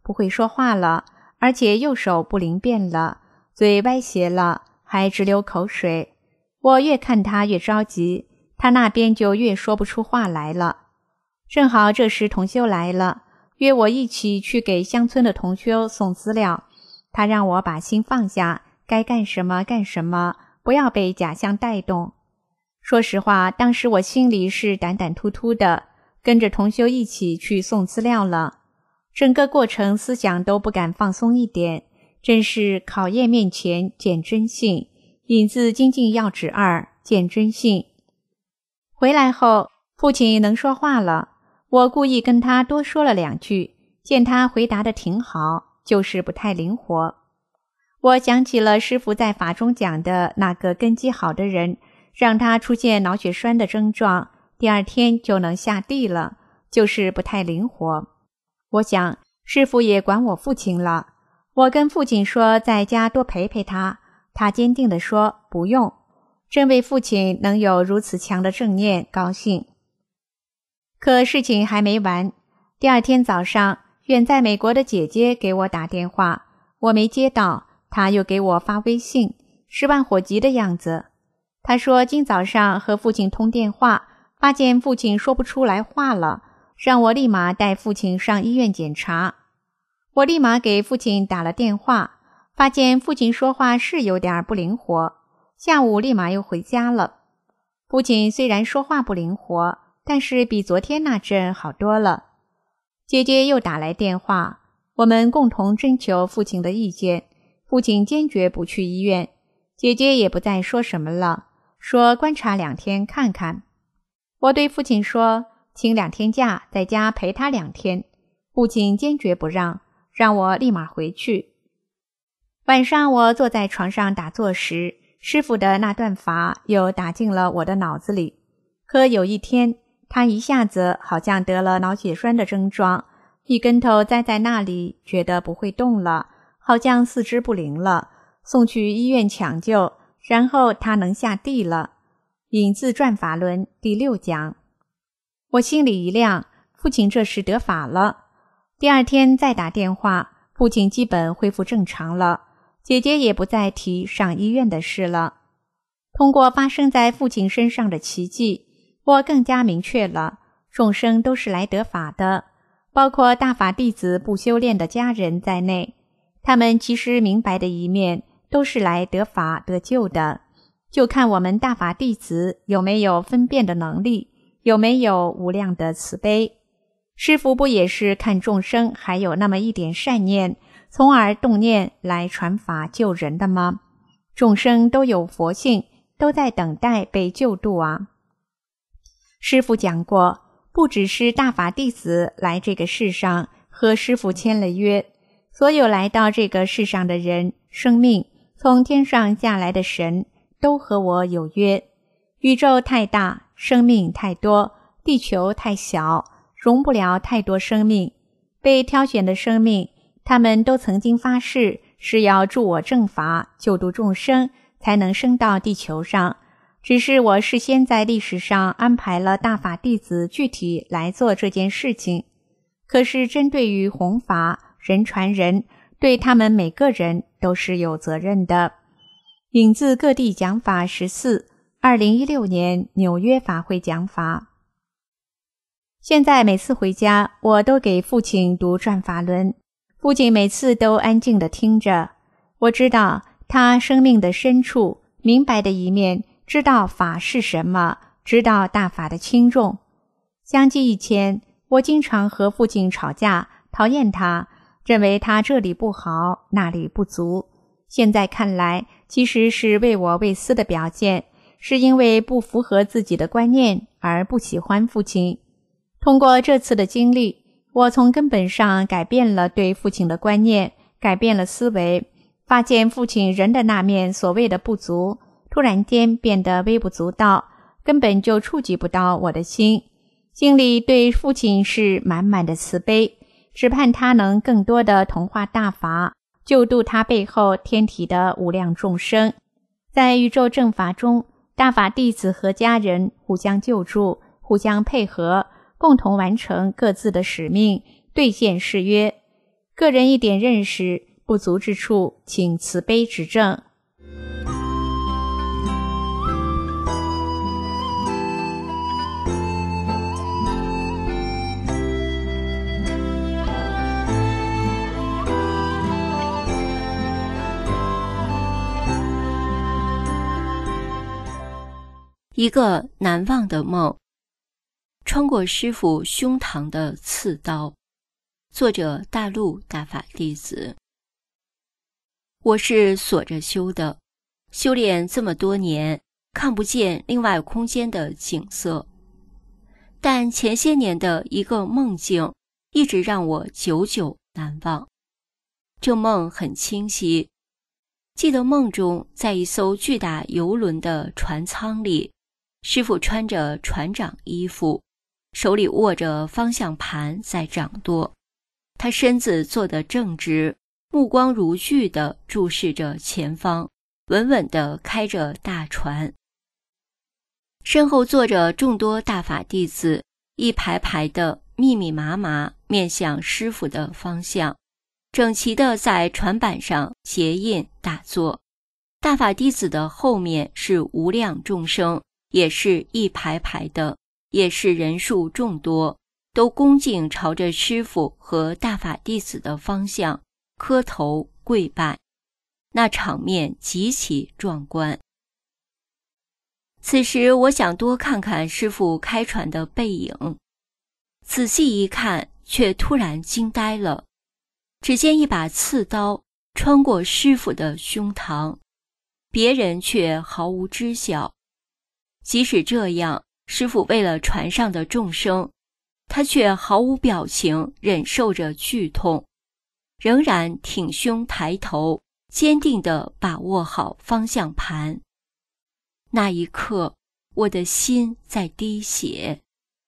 不会说话了，而且右手不灵便了，嘴歪斜了，还直流口水。我越看他越着急，他那边就越说不出话来了。正好这时同修来了，约我一起去给乡村的同修送资料。他让我把心放下，该干什么干什么，不要被假象带动。说实话，当时我心里是胆胆突突的，跟着同修一起去送资料了。整个过程思想都不敢放松一点，真是考验面前见真性，引自精进要旨二，见真性。回来后，父亲能说话了，我故意跟他多说了两句，见他回答得挺好，就是不太灵活。我想起了师父在法中讲的那个根基好的人，让他出现脑血栓的症状，第二天就能下地了，就是不太灵活。我想师父也管我父亲了，我跟父亲说在家多陪陪他，他坚定地说不用，真为父亲能有如此强的正念高兴。可事情还没完，第二天早上，远在美国的姐姐给我打电话，我没接到，她又给我发微信，十万火急的样子。她说今早上和父亲通电话，发现父亲说不出来话了，让我立马带父亲上医院检查。我立马给父亲打了电话，发现父亲说话是有点不灵活，下午立马又回家了。父亲虽然说话不灵活，但是比昨天那阵好多了。姐姐又打来电话，我们共同征求父亲的意见，父亲坚决不去医院，姐姐也不再说什么了，说观察两天看看。我对父亲说请两天假，在家陪他两天，父亲坚决不让，让我立马回去。晚上我坐在床上打坐时，师父的那段法又打进了我的脑子里。可有一天，他一下子好像得了脑血栓的症状，一跟头栽在那里，觉得不会动了，好像四肢不灵了，送去医院抢救，然后他能下地了。引自转法轮第六讲。我心里一亮，父亲这时得法了。第二天再打电话，父亲基本恢复正常了，姐姐也不再提上医院的事了。通过发生在父亲身上的奇迹，我更加明确了，众生都是来得法的，包括大法弟子不修炼的家人在内，他们其实明白的一面都是来得法得救的，就看我们大法弟子有没有分辨的能力，有没有无量的慈悲。师父不也是看众生还有那么一点善念，从而动念来传法救人的吗？众生都有佛性，都在等待被救度啊。师父讲过，不只是大法弟子来这个世上和师父签了约，所有来到这个世上的人，生命从天上下来的神都和我有约。宇宙太大，生命太多，地球太小，容不了太多生命。被挑选的生命，他们都曾经发誓是要助我正法，救度众生，才能升到地球上。只是我事先在历史上安排了大法弟子具体来做这件事情，可是针对于弘法人传人，对他们每个人都是有责任的。引自各地讲法十四，二零一六年纽约法会讲法。现在每次回家，我都给父亲读转法轮，父亲每次都安静地听着。我知道他生命的深处明白的一面，知道法是什么，知道大法的轻重。相继以前，我经常和父亲吵架，讨厌他，认为他这里不好，那里不足。现在看来，其实是为我为私的表现，是因为不符合自己的观念而不喜欢父亲。通过这次的经历，我从根本上改变了对父亲的观念，改变了思维，发现父亲人的那面所谓的不足，突然间变得微不足道，根本就触及不到我的心。心里对父亲是满满的慈悲，只盼他能更多的同化大法，救度他背后天体的无量众生。在宇宙正法中，大法弟子和家人互相救助，互相配合，共同完成各自的使命，兑现誓约。 个人一点认识不足之处，请慈悲指正。 一个难忘的梦，穿过师父胸膛的刺刀。作者大陆大法弟子。我是锁着修的，修炼这么多年，看不见另外空间的景色。但前些年的一个梦境，一直让我久久难忘。这梦很清晰，记得梦中在一艘巨大游轮的船舱里，师父穿着船长衣服，手里握着方向盘在掌舵。他身子坐得正直，目光如炬地注视着前方，稳稳地开着大船。身后坐着众多大法弟子，一排排的密密麻麻面向师父的方向，整齐地在船板上结印打坐。大法弟子的后面是无量众生，也是一排排的，也是人数众多，都恭敬朝着师父和大法弟子的方向磕头跪拜，那场面极其壮观。此时我想多看看师父开船的背影，仔细一看，却突然惊呆了。只见一把刺刀穿过师父的胸膛，别人却毫无知晓。即使这样，师父为了船上的众生，他却毫无表情，忍受着剧痛，仍然挺胸抬头，坚定地把握好方向盘。那一刻，我的心在滴血。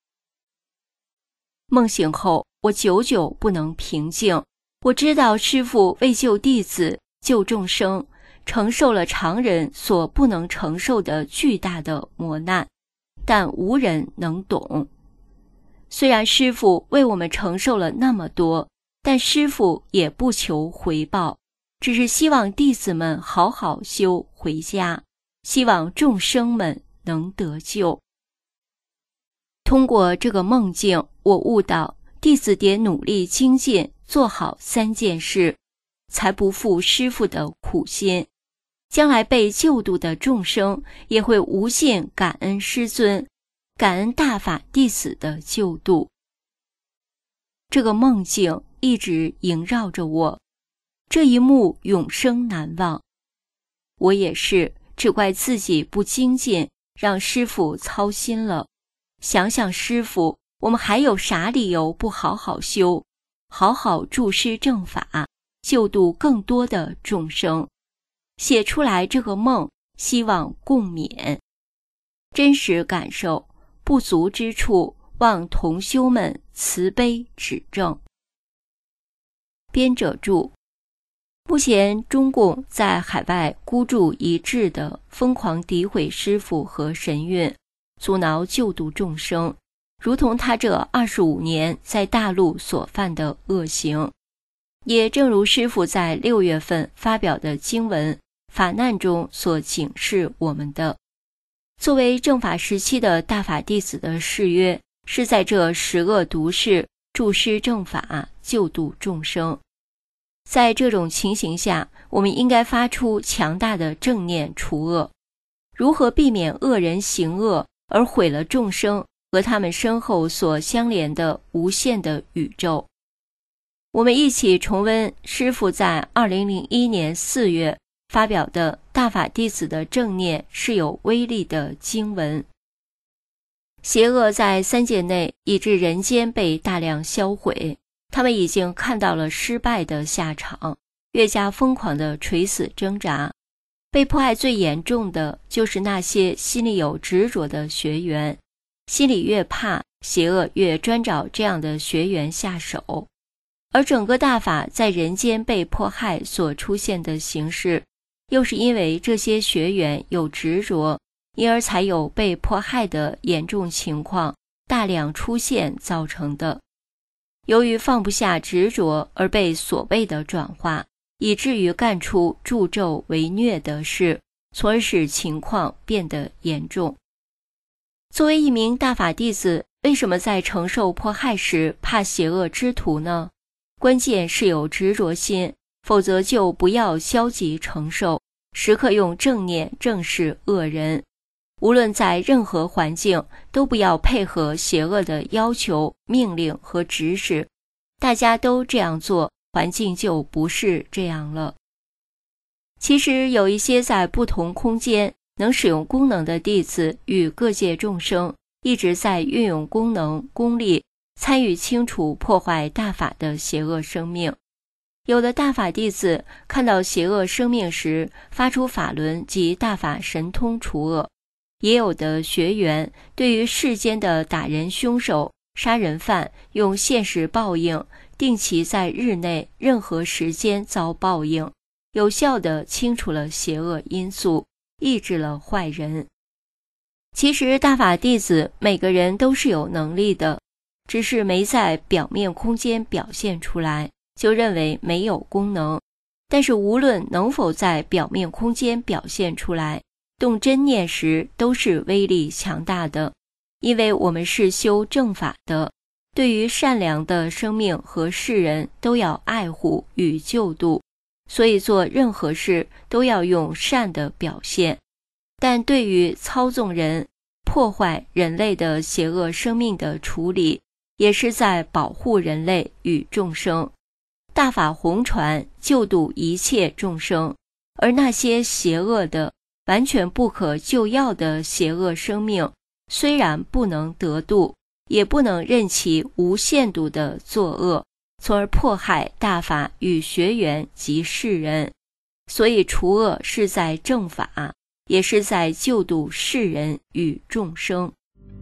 梦醒后，我久久不能平静。我知道师父为救弟子、救众生，承受了常人所不能承受的巨大的磨难，但无人能懂。虽然师父为我们承受了那么多，但师父也不求回报，只是希望弟子们好好修回家，希望众生们能得救。通过这个梦境，我悟到弟子得努力精进，做好三件事，才不负师父的苦心。将来被救度的众生也会无限感恩师尊，感恩大法弟子的救度。这个梦境一直萦绕着我，这一幕永生难忘。我也是，只怪自己不精进，让师父操心了。想想师父，我们还有啥理由不好好修，好好助师正法，救度更多的众生？写出来这个梦，希望共勉。真实感受，不足之处，望同修们慈悲指正。编者注：目前中共在海外孤注一掷地疯狂诋毁师父和神韵，阻挠救度众生，如同他这二十五年在大陆所犯的恶行。也正如师父在六月份发表的经文法难中所警示我们的，作为正法时期的大法弟子的誓约，是在这十恶毒世助师正法，救度众生。在这种情形下，我们应该发出强大的正念除恶。如何避免恶人行恶而毁了众生和他们身后所相连的无限的宇宙？我们一起重温师父在二零零一年四月发表的大法弟子的正念是有威力的经文。邪恶在三界内以致人间被大量销毁，他们已经看到了失败的下场，越加疯狂的垂死挣扎。被迫害最严重的就是那些心里有执着的学员，心里越怕，邪恶越专找这样的学员下手。而整个大法在人间被迫害所出现的形式，又是因为这些学员有执着，因而才有被迫害的严重情况大量出现造成的。 由于放不下执着而被所谓的转化，以至于干出助纣为虐的事，从而使情况变得严重。作为一名大法弟子，为什么在承受迫害时怕邪恶之徒呢？关键是有执着心，否则就不要消极承受，时刻用正念正视恶人。无论在任何环境，都不要配合邪恶的要求、命令和指使。大家都这样做，环境就不是这样了。其实有一些在不同空间能使用功能的弟子与各界众生，一直在运用功能、功力，参与清除破坏大法的邪恶生命。有的大法弟子看到邪恶生命时，发出法轮及大法神通除恶。也有的学员对于世间的打人凶手、杀人犯用现实报应，定其在日内任何时间遭报应，有效地清除了邪恶因素，抑制了坏人。其实大法弟子每个人都是有能力的，只是没在表面空间表现出来，就认为没有功能。但是无论能否在表面空间表现出来，动真念时都是威力强大的，因为我们是修正法的，对于善良的生命和世人都要爱护与救度，所以做任何事都要用善的表现。但对于操纵人、破坏人类的邪恶生命的处理，也是在保护人类与众生。大法弘传，救度一切众生，而那些邪恶的完全不可救药的邪恶生命，虽然不能得度，也不能任其无限度的作恶，从而迫害大法与学员及世人。所以除恶是在正法，也是在救度世人与众生。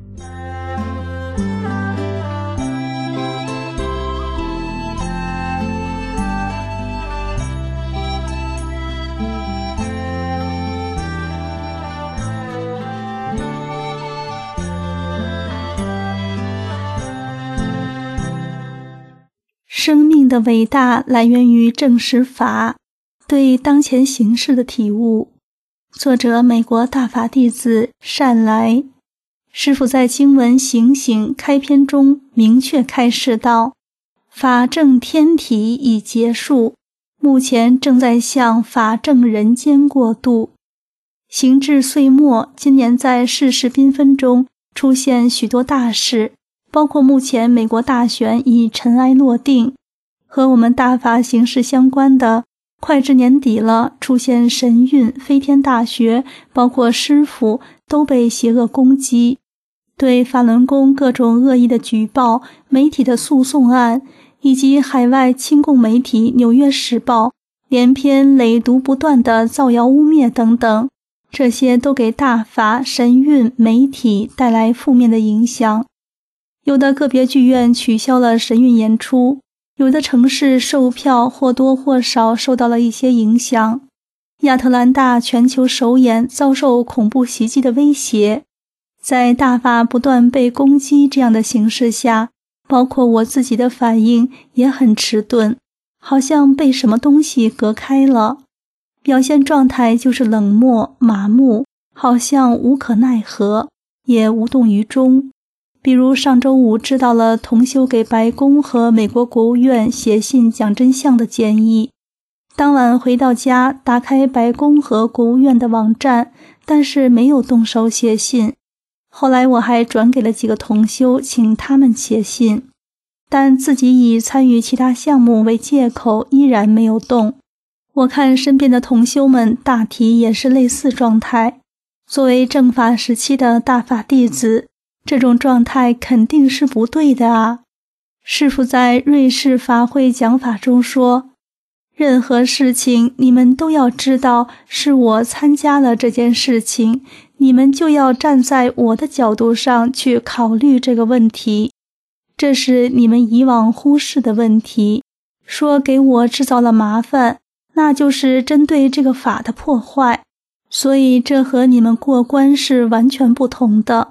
生命的伟大来源于正实法，对当前形势的体悟。作者美国大法弟子善来。师父在经文行醒开篇中明确开示道，法正天体已结束，目前正在向法正人间过渡。行至岁末，今年在世事缤纷中出现许多大事，包括目前美国大选已尘埃落定，和我们大法形势相关的，快至年底了，出现神韵、飞天大学，包括师父都被邪恶攻击。对法轮功各种恶意的举报、媒体的诉讼案，以及海外亲共媒体《纽约时报》连篇累牍不断的造谣污蔑等等，这些都给大法、神韵、媒体带来负面的影响。有的个别剧院取消了神韵演出，有的城市售票或多或少受到了一些影响。亚特兰大全球首演遭受恐怖袭击的威胁。在大法不断被攻击这样的形势下，包括我自己的反应也很迟钝，好像被什么东西隔开了。表现状态就是冷漠、麻木，好像无可奈何，也无动于衷。比如上周五知道了同修给白宫和美国国务院写信讲真相的建议，当晚回到家，打开白宫和国务院的网站，但是没有动手写信。后来我还转给了几个同修，请他们写信，但自己以参与其他项目为借口，依然没有动。我看身边的同修们大体也是类似状态。作为正法时期的大法弟子，这种状态肯定是不对的啊！师父在瑞士法会讲法中说，任何事情你们都要知道是我参加了这件事情，你们就要站在我的角度上去考虑这个问题。这是你们以往忽视的问题，说给我制造了麻烦，那就是针对这个法的破坏，所以这和你们过关是完全不同的。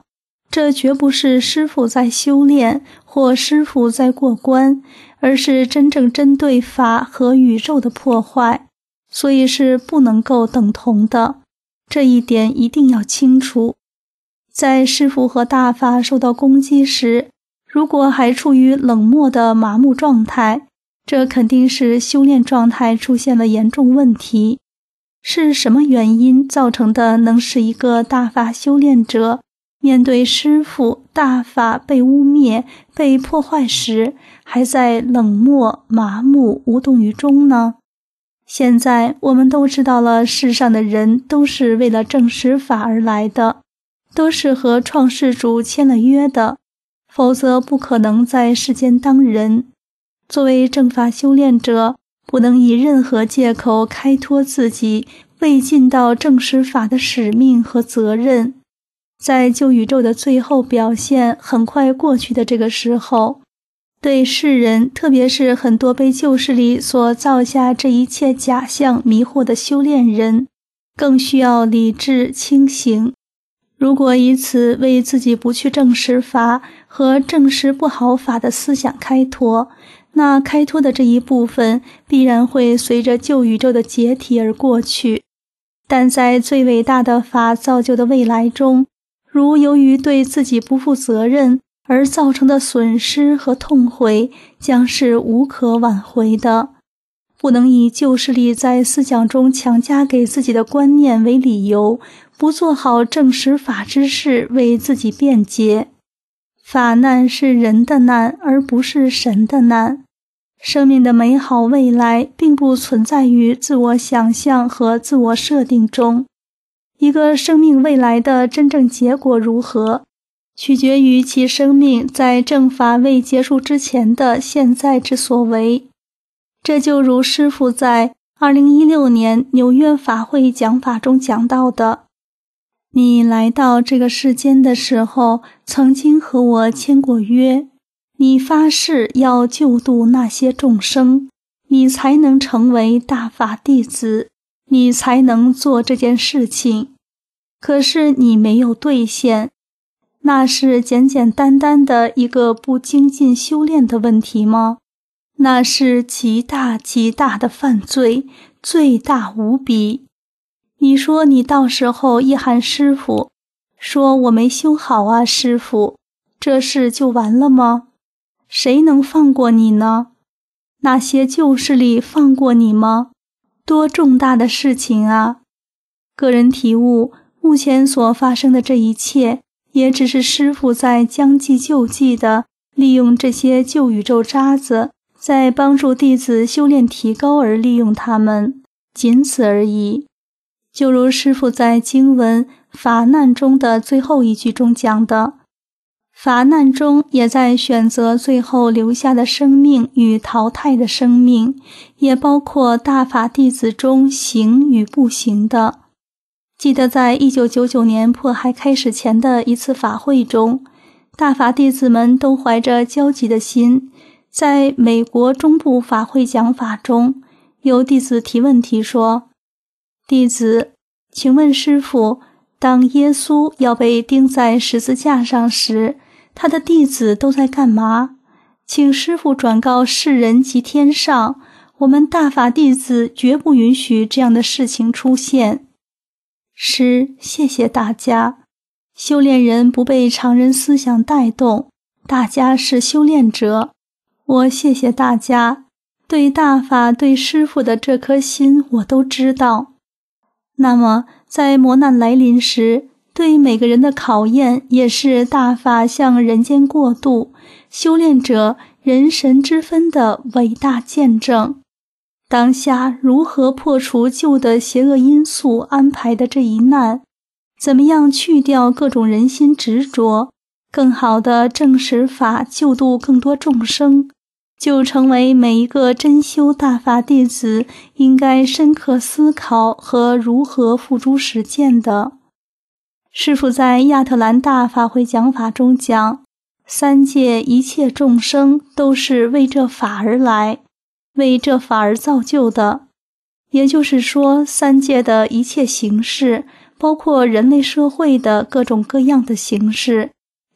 这绝不是师父在修炼或师父在过关，而是真正针对法和宇宙的破坏，所以是不能够等同的。这一点一定要清楚。在师父和大法受到攻击时，如果还处于冷漠的麻木状态，这肯定是修炼状态出现了严重问题。是什么原因造成的能使一个大法修炼者面对师父大法被污蔑、被破坏时，还在冷漠、麻木、无动于衷呢？现在我们都知道了，世上的人都是为了证实法而来的，都是和创世主签了约的，否则不可能在世间当人。作为正法修炼者，不能以任何借口开脱自己未尽到证实法的使命和责任。在旧宇宙的最后表现很快过去的这个时候，对世人，特别是很多被旧势力所造下这一切假象迷惑的修炼人，更需要理智清醒。如果以此为自己不去证实法和证实不好法的思想开脱，那开脱的这一部分必然会随着旧宇宙的解体而过去。但在最伟大的法造就的未来中，如由于对自己不负责任而造成的损失和痛悔，将是无可挽回的。不能以旧势力在思想中强加给自己的观念为理由，不做好证实法之事为自己辩解。法难是人的难，而不是神的难。生命的美好未来并不存在于自我想象和自我设定中。一个生命未来的真正结果如何，取决于其生命在正法未结束之前的现在之所为。这就如师父在二零一六年纽约法会讲法中讲到的，你来到这个世间的时候，曾经和我签过约，你发誓要救度那些众生，你才能成为大法弟子，你才能做这件事情。可是你没有兑现，那是简简单单的一个不精进修炼的问题吗？那是极大极大的犯罪，罪大无比。你说你到时候一喊师父，说我没修好啊师父，这事就完了吗？谁能放过你呢？那些旧势力放过你吗？多重大的事情啊！个人体悟，目前所发生的这一切，也只是师父在将计就计地利用这些旧宇宙渣子，在帮助弟子修炼提高而利用他们，仅此而已。就如师父在经文法难中的最后一句中讲的，法难中也在选择最后留下的生命与淘汰的生命，也包括大法弟子中行与不行的。记得在一九九九年迫害开始前的一次法会中，大法弟子们都怀着焦急的心，在美国中部法会讲法中，有弟子提问题说，弟子，请问师父，当耶稣要被钉在十字架上时，他的弟子都在干嘛？请师父转告世人及天上，我们大法弟子绝不允许这样的事情出现。师，谢谢大家。修炼人不被常人思想带动，大家是修炼者。我谢谢大家，对大法对师父的这颗心我都知道。那么在磨难来临时，对每个人的考验也是大法向人间过渡，修炼者人神之分的伟大见证。当下如何破除旧的邪恶因素安排的这一难，怎么样去掉各种人心执着，更好的证实法救度更多众生，就成为每一个真修大法弟子应该深刻思考和如何付诸实践的。师父在亚特兰大法会讲法中讲，三界一切众生都是为这法而来，为这法而造就的。也就是说，三界的一切形式，包括人类社会的各种各样的形式，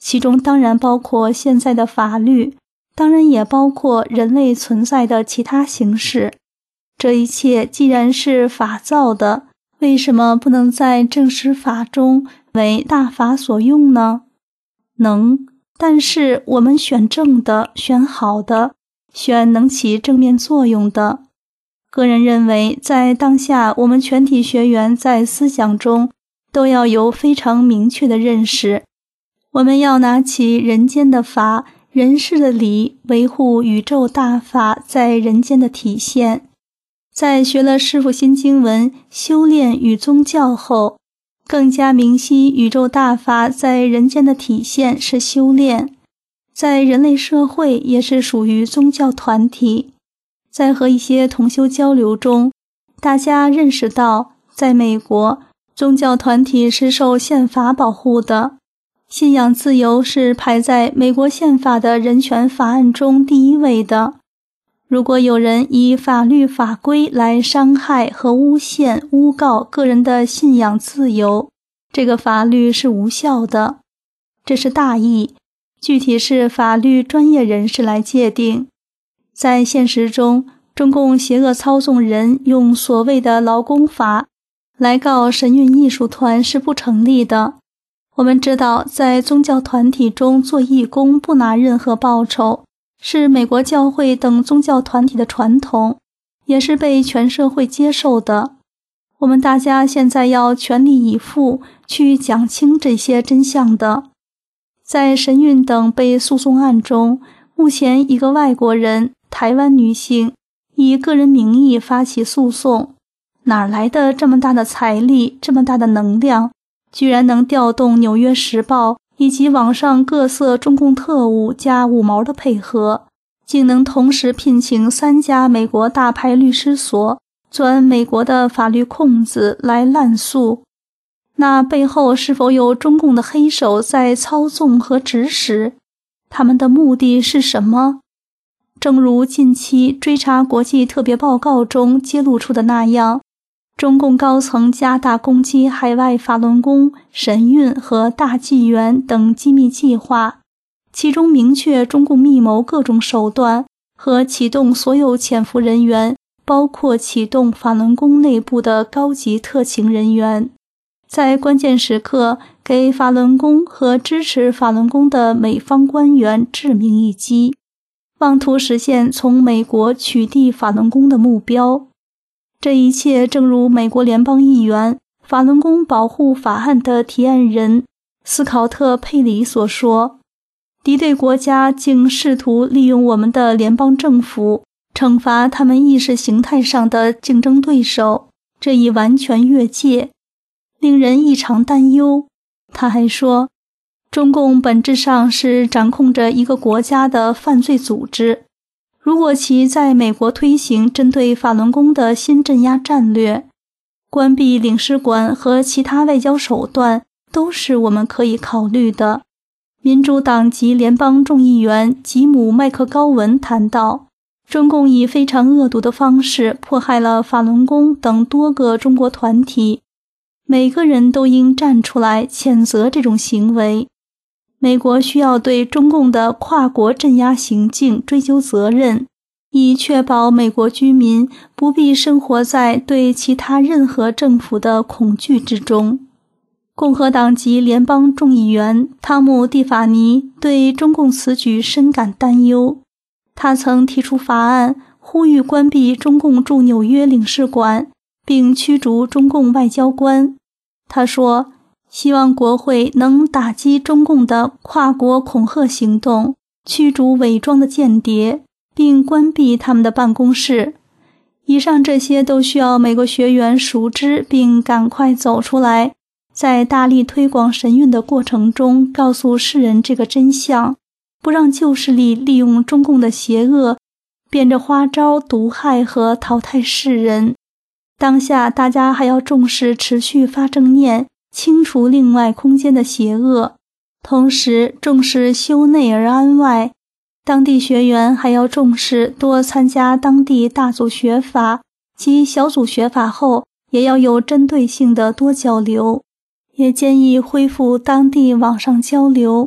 其中当然包括现在的法律，当然也包括人类存在的其他形式。这一切既然是法造的，为什么不能在正史法中为大法所用呢？能，但是我们选正的，选好的，选能起正面作用的。个人认为，在当下我们全体学员在思想中都要有非常明确的认识，我们要拿起人间的法，人世的理，维护宇宙大法在人间的体现。在学了师父心经文修炼与宗教后，更加明晰宇宙大法在人间的体现是修炼，在人类社会也是属于宗教团体。在和一些同修交流中，大家认识到，在美国，宗教团体是受宪法保护的，信仰自由是排在美国宪法的人权法案中第一位的。如果有人以法律法规来伤害和诬陷、诬告个人的信仰自由，这个法律是无效的。这是大意，具体是法律专业人士来界定。在现实中，中共邪恶操纵人用所谓的劳工法来告神韵艺术团是不成立的。我们知道，在宗教团体中做义工不拿任何报酬，是美国教会等宗教团体的传统，也是被全社会接受的。我们大家现在要全力以赴去讲清这些真相的。在神韵等被诉讼案中，目前一个外国人，台湾女性，以个人名义发起诉讼，哪来的这么大的财力，这么大的能量，居然能调动《纽约时报》以及网上各色中共特务加五毛的配合，竟能同时聘请三家美国大牌律师所，钻美国的法律空子来滥诉？那背后是否有中共的黑手在操纵和指使？他们的目的是什么？正如近期追查国际特别报告中揭露出的那样，中共高层加大攻击海外法轮功、神韵和大纪元等机密计划，其中明确中共密谋各种手段和启动所有潜伏人员，包括启动法轮功内部的高级特勤人员，在关键时刻给法轮功和支持法轮功的美方官员致命一击，妄图实现从美国取缔法轮功的目标。这一切正如美国联邦议员、法轮功保护法案的提案人斯考特·佩里所说，敌对国家竟试图利用我们的联邦政府惩罚他们意识形态上的竞争对手，这已完全越界，令人异常担忧。他还说，中共本质上是掌控着一个国家的犯罪组织，如果其在美国推行针对法轮功的新镇压战略，关闭领事馆和其他外交手段都是我们可以考虑的。民主党籍联邦众议员吉姆·麦克高文谈到，中共以非常恶毒的方式迫害了法轮功等多个中国团体，每个人都应站出来谴责这种行为。美国需要对中共的跨国镇压行径追究责任，以确保美国居民不必生活在对其他任何政府的恐惧之中。共和党籍联邦众议员汤姆·蒂法尼对中共此举深感担忧，他曾提出法案，呼吁关闭中共驻纽约领事馆，并驱逐中共外交官。他说，希望国会能打击中共的跨国恐吓行动，驱逐伪装的间谍，并关闭他们的办公室。以上这些都需要美国学员熟知，并赶快走出来，在大力推广神韵的过程中告诉世人这个真相，不让旧势力利用中共的邪恶，变着花招毒害和淘汰世人。当下大家还要重视持续发正念，清除另外空间的邪恶，同时重视修内而安外。当地学员还要重视多参加当地大组学法及小组学法后，也要有针对性的多交流。也建议恢复当地网上交流，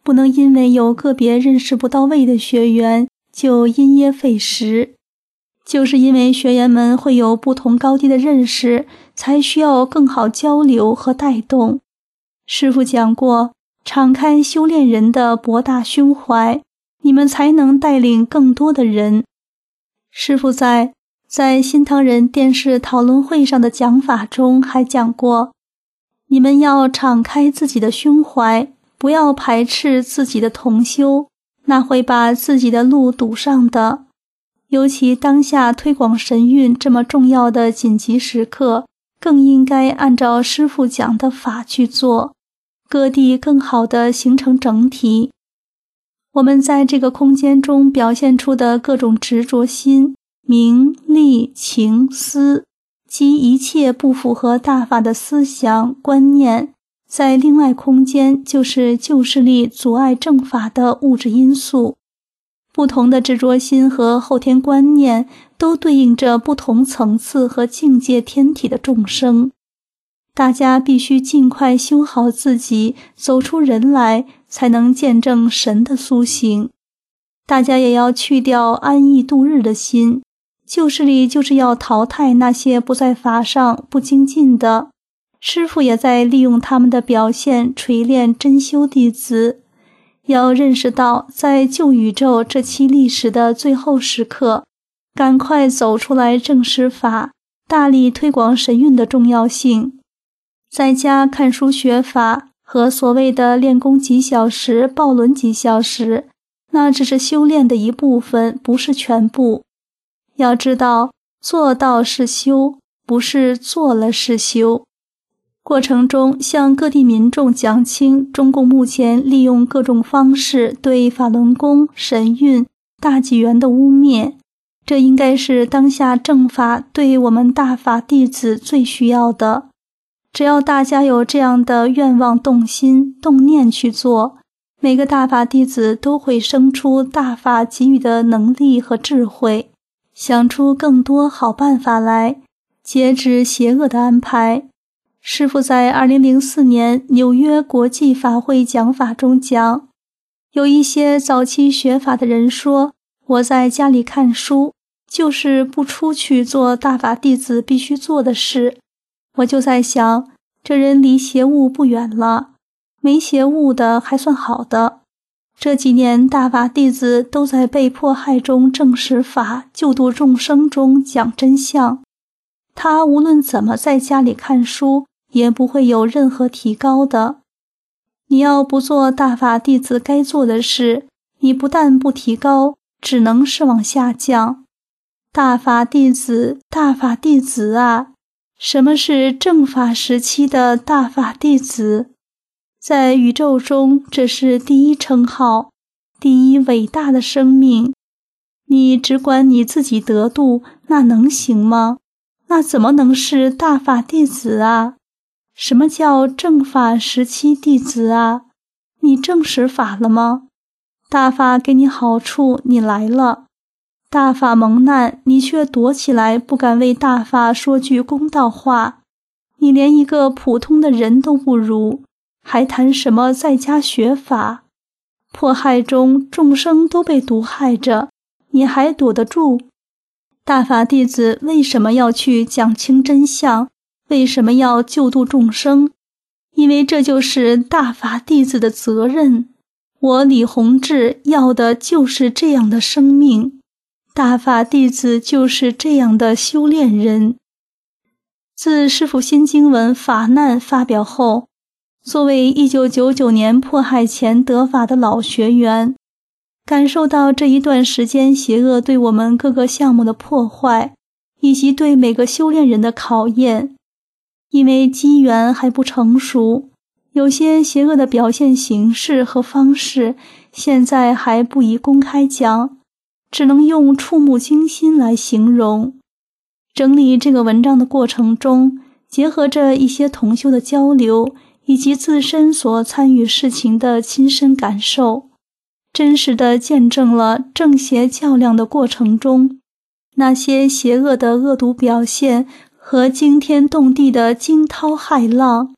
不能因为有个别认识不到位的学员就因噎废食。就是因为学员们会有不同高低的认识，才需要更好交流和带动。师父讲过，敞开修炼人的博大胸怀，你们才能带领更多的人。师父在在新唐人电视讨论会上的讲法中还讲过，你们要敞开自己的胸怀，不要排斥自己的同修，那会把自己的路堵上的。尤其当下推广神韵这么重要的紧急时刻，更应该按照师父讲的法去做，各地更好地形成整体。我们在这个空间中表现出的各种执着心、名利情思及一切不符合大法的思想观念，在另外空间就是旧势力阻碍正法的物质因素。不同的执着心和后天观念都对应着不同层次和境界天体的众生。大家必须尽快修好自己，走出人来，才能见证神的苏醒。大家也要去掉安逸度日的心，旧势力就是要淘汰那些不在法上不精进的。师父也在利用他们的表现锤炼真修弟子。要认识到，在旧宇宙这期历史的最后时刻，赶快走出来证实法，大力推广神韵的重要性。在家看书学法和所谓的练功几小时、抱轮几小时，那只是修炼的一部分，不是全部。要知道，做到是修，不是做了是修。过程中向各地民众讲清中共目前利用各种方式对法轮功、神韵、大纪元的污蔑，这应该是当下正法对我们大法弟子最需要的。只要大家有这样的愿望动心动念去做，每个大法弟子都会生出大法给予的能力和智慧，想出更多好办法来截止邪恶的安排。师父在二零零四年纽约国际法会讲法中讲，有一些早期学法的人说，我在家里看书，就是不出去做大法弟子必须做的事。我就在想，这人离邪物不远了，没邪物的还算好的。这几年大法弟子都在被迫害中证实法，救度众生中讲真相。他无论怎么在家里看书，也不会有任何提高的。你要不做大法弟子该做的事，你不但不提高，只能是往下降。大法弟子，大法弟子啊！什么是正法时期的大法弟子？在宇宙中，这是第一称号，第一伟大的生命。你只管你自己得度，那能行吗？那怎么能是大法弟子啊？什么叫正法时期弟子啊？你证实法了吗？大法给你好处，你来了；大法蒙难，你却躲起来，不敢为大法说句公道话。你连一个普通的人都不如，还谈什么在家学法？迫害中，众生都被毒害着，你还躲得住？大法弟子为什么要去讲清真相？为什么要救度众生？因为这就是大法弟子的责任。我李洪志要的就是这样的生命，大法弟子就是这样的修炼人。自师父新经文法难发表后，作为一九九九年迫害前得法的老学员，感受到这一段时间邪恶对我们各个项目的破坏，以及对每个修炼人的考验。因为机缘还不成熟，有些邪恶的表现形式和方式现在还不宜公开讲，只能用触目惊心来形容。整理这个文章的过程中，结合着一些同修的交流，以及自身所参与事情的亲身感受，真实地见证了正邪较量的过程中，那些邪恶的恶毒表现和惊天动地的惊涛骇浪，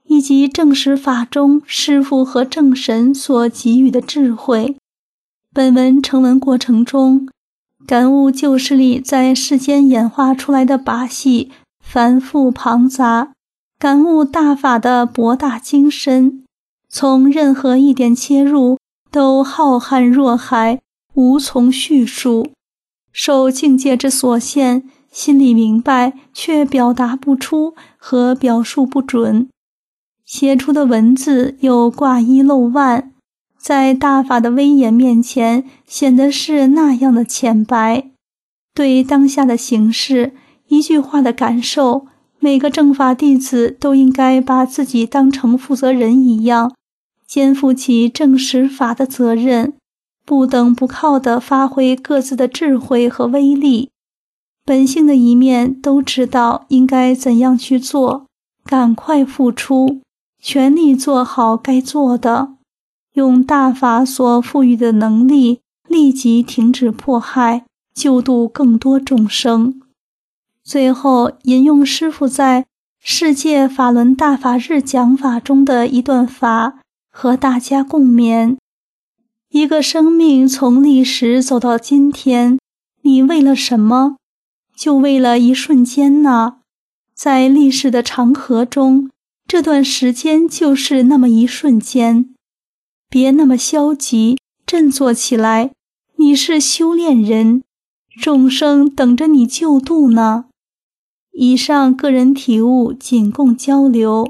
以及正实法中师父和正神所给予的智慧。本文成文过程中，感悟旧势力在世间演化出来的把戏繁复庞杂，感悟大法的博大精深，从任何一点切入都浩瀚若海，无从叙述。受境界之所限，心里明白却表达不出和表述不准，写出的文字又挂一漏万，在大法的威严面前显得是那样的浅白。对当下的形势，一句话的感受，每个正法弟子都应该把自己当成负责人一样，肩负起正实法的责任，不等不靠地发挥各自的智慧和威力。本性的一面都知道应该怎样去做，赶快付出，全力做好该做的，用大法所赋予的能力立即停止迫害，救度更多众生。最后引用师父在世界法轮大法日讲法中的一段法，和大家共勉。一个生命从历史走到今天，你为了什么？就为了一瞬间呢？在历史的长河中，这段时间就是那么一瞬间。别那么消极，振作起来，你是修炼人，众生等着你救度呢。以上个人体悟仅供交流。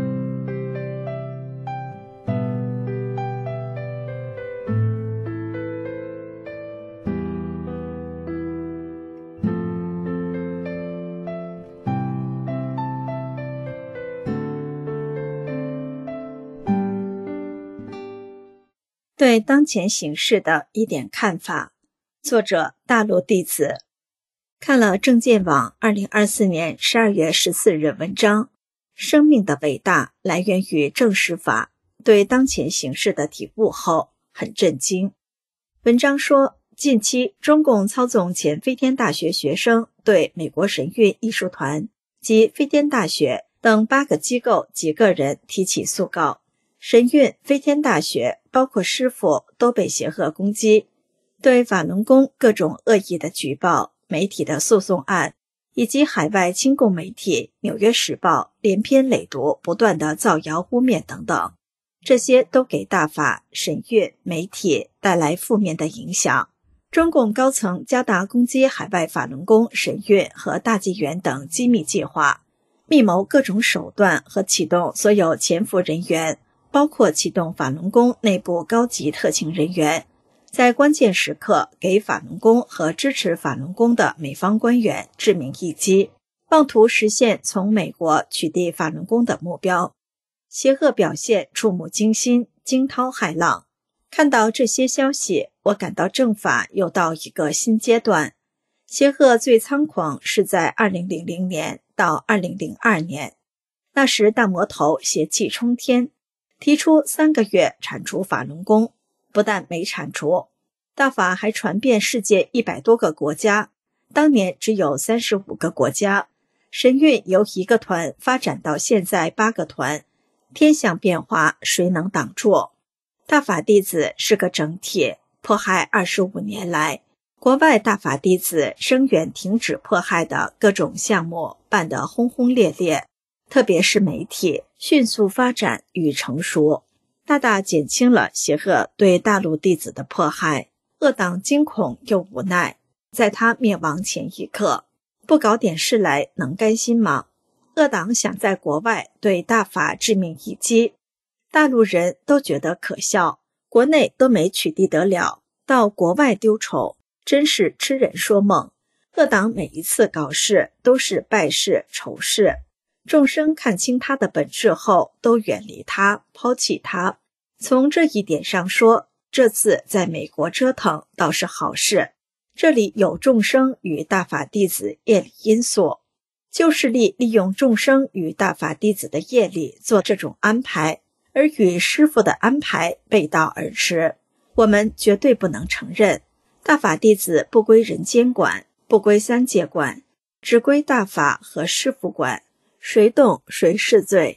对当前形势的一点看法，作者大陆弟子。看了正见网二零二四年十二月十四日文章，生命的伟大来源于正实法，对当前形势的体悟后，很震惊。文章说，近期中共操纵前飞天大学学生对美国神韵艺术团及飞天大学等八个机构及个人提起诉告，神韵、飞天大学包括师父都被邪恶攻击，对法轮功各种恶意的举报、媒体的诉讼案，以及海外亲共媒体《纽约时报》连篇累牍不断的造谣污蔑等等，这些都给大法、神韵、媒体带来负面的影响。中共高层加大攻击海外法轮功、神韵和大纪元等机密计划，密谋各种手段和启动所有潜伏人员，包括启动法轮功内部高级特勤人员，在关键时刻给法轮功和支持法轮功的美方官员致命一击，妄图实现从美国取缔法轮功的目标。邪恶表现触目惊心，惊涛骇浪。看到这些消息，我感到正法又到一个新阶段。邪恶最猖狂是在二零零零年到二零零二年，那时大魔头邪气冲天，提出三个月铲除法轮功，不但没铲除，大法还传遍世界一百多个国家，当年只有三十五个国家，神韵由一个团发展到现在八个团，天象变化谁能挡住？大法弟子是个整体，迫害二十五年来，国外大法弟子声援停止迫害的各种项目办得轰轰烈烈，特别是媒体迅速发展与成熟，大大减轻了邪恶对大陆弟子的迫害。恶党惊恐又无奈，在他灭亡前一刻，不搞点事来能甘心吗？恶党想在国外对大法致命一击，大陆人都觉得可笑，国内都没取缔得了，到国外丢丑，真是痴人说梦。恶党每一次搞事都是败事丑事，众生看清他的本质后，都远离他，抛弃他。从这一点上说，这次在美国折腾倒是好事，这里有众生与大法弟子业力因素，旧势力利用众生与大法弟子的业力做这种安排，而与师父的安排背道而驰。我们绝对不能承认，大法弟子不归人间管，不归三界管，只归大法和师父管，谁动谁是罪。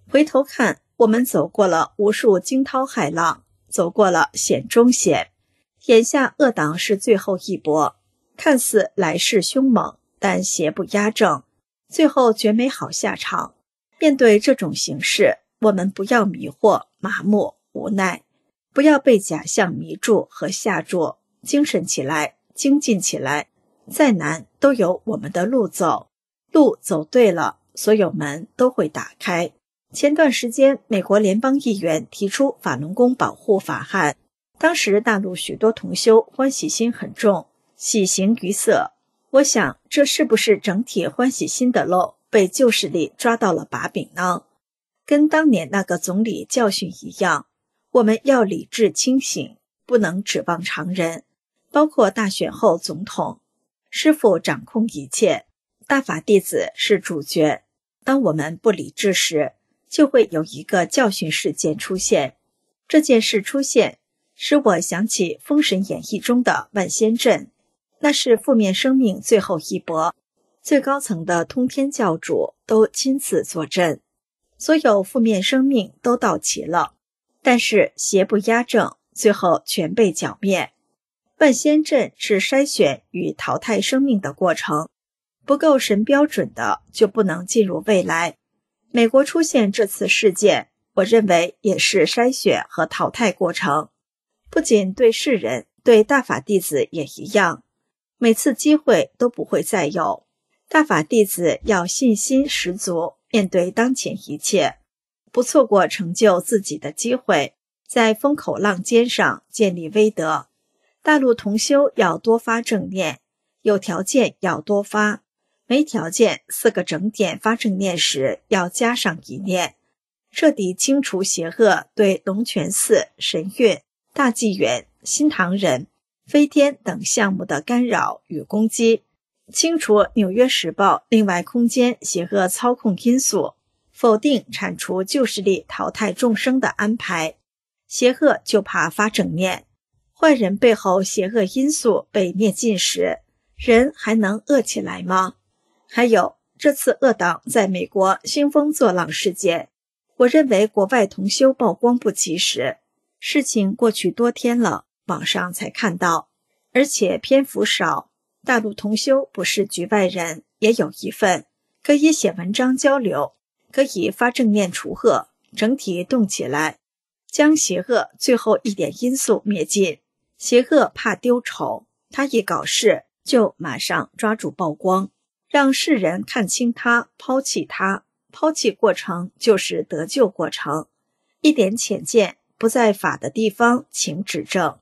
回头看，我们走过了无数惊涛骇浪，走过了险中险，眼下恶党是最后一搏，看似来势凶猛，但邪不压正，最后绝没好下场。面对这种形势，我们不要迷惑、麻木、无奈，不要被假象迷住和吓住，精神起来，精进起来，再难都有我们的路走，路走对了，所有门都会打开。前段时间，美国联邦议员提出法轮功保护法案，当时大陆许多同修欢喜心很重，喜形于色。我想，这是不是整体欢喜心的漏被旧势力抓到了把柄呢？跟当年那个总理教训一样，我们要理智清醒，不能指望常人，包括大选后总统。师父掌控一切，大法弟子是主角。当我们不理智时，就会有一个教训事件出现。这件事出现，使我想起《封神演义》中的万仙阵，那是负面生命最后一搏，最高层的通天教主都亲自坐镇，所有负面生命都到齐了，但是邪不压正，最后全被剿灭。万仙阵是筛选与淘汰生命的过程，不够神标准的就不能进入未来。美国出现这次事件，我认为也是筛选和淘汰过程，不仅对世人，对大法弟子也一样，每次机会都不会再有。大法弟子要信心十足，面对当前一切，不错过成就自己的机会，在风口浪尖上建立威德。大陆同修要多发正念，有条件要多发，没条件四个整点发正念时要加上一念，彻底清除邪恶对龙泉寺、神韵、大纪元、新唐人、飞天等项目的干扰与攻击，清除纽约时报另外空间邪恶操控因素，否定铲除旧势力淘汰众生的安排。邪恶就怕发正念，坏人背后邪恶因素被灭尽时，人还能恶起来吗？还有这次恶党在美国兴风作浪事件，我认为国外同修曝光不及时，事情过去多天了，网上才看到，而且篇幅少，大陆同修不是局外人，也有一份，可以写文章交流，可以发正念除恶，整体动起来，将邪恶最后一点因素灭尽。邪恶怕丢丑，他一搞事就马上抓住曝光，让世人看清他，抛弃他，抛弃过程就是得救过程，一点浅见，不在法的地方请指正。